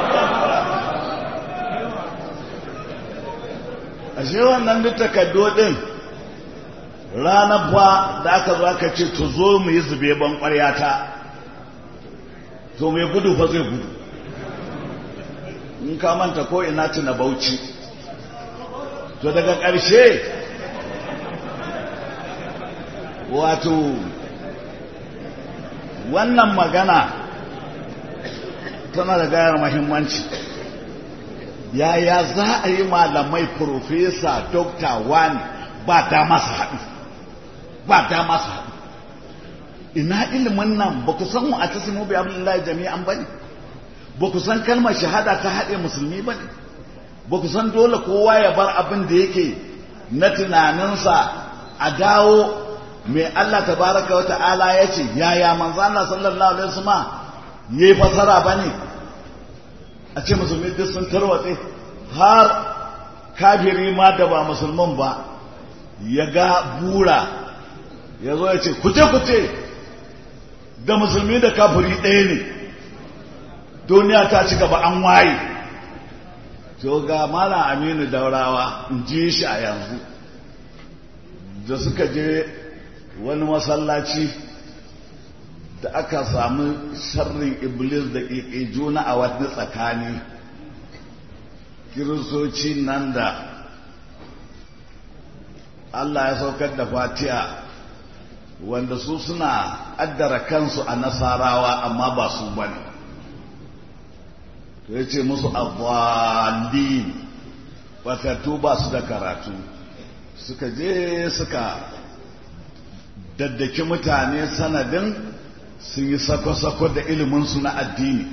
ashe wannan duk takaddo din ranar ba da aka zo aka ce to zo mu yi zube ban ƙwaryata to mai gudu fa zai gudu in ka manta ko ina tuna Bauchi to daga ƙarshe wato wannan magana tana da gayar muhimmanci yaya za a yi malamai profesa dokta wani ba dama su haɗu ba dama su haɗu ina ilimin nan ba ku san mu a tasimu bi abdullahi jami'an ba ne ba ku san kalmar shahada ta haɗe musulmi ba ne ba ku san dole kowa ya bar abin da yake na tunaninsa a dawo mai Allah tabaraka wata'ala ya ce yaya manzo Allah sallallahu alaihi wasallam yayi fasara bane a ce musulmi duk sun tarwatse har kafiri ma da ba musulman ba ya ga bura ya zo ya ce kuce da musulmi da kafiri ɗaya ne duniya ta ci gaba an waye to ga Malam Aminu Daurawa in ji shi a yanzu da suka je wani masallaci da aka samu sharrin iblis da ƙiƙi juna a wani tsakani kiristoci nan da Allah ya saukar da fatiha wanda su suna addara kansu a nasarawa amma ba su bane to ya ce musu abuwalin watattu ba su da karatu suka je suka daddaki mutane sanadin sun yi sako-sako da iliminsu na addini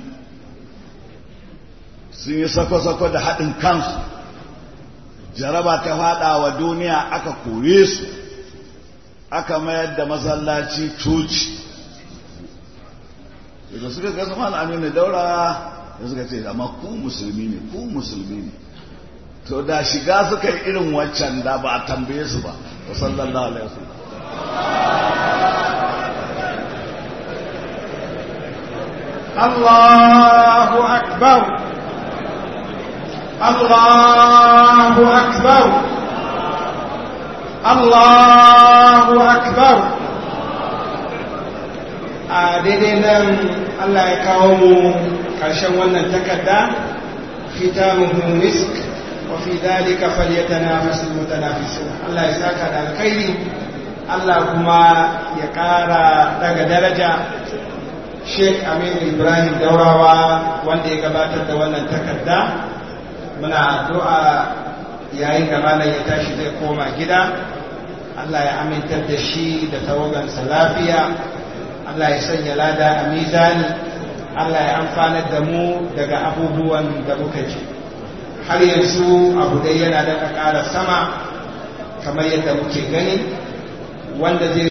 sun yi sako-sako da haɗin kansu jaraba ta faɗa wa duniya aka kore su aka mayar da masallaci coci da suka gasa Malam Aminu Daura da suka ce amma ku musulmi ne ku musulmi ne to da shiga suka yi irin waccan da ba a tambaye su ba sallallahu alaihi wasallam
Allahu akbar Allahu akbar Allahu akbar a daidai nan Allah ya kawo mu ƙarshen wannan takarda khitamuhu misk wa fi dhalika falyatanafasul mutanafisun Allah ya saka da alkhairi Allah kuma ya ƙara daga daraja Sheikh Aminu Ibrahim Daurawa wanda ya gabatar da wannan takarda muna addu'a yayin da malam ya tashi zai koma gida Allah ya amintar da shi da tawagansa lafiya Allah ya sanya lada a mizani Allah ya amfanar da mu daga abubuwan da muka ji
har yanzu abu dai yana da ƙara sama kamar yadda muke gani wanda zai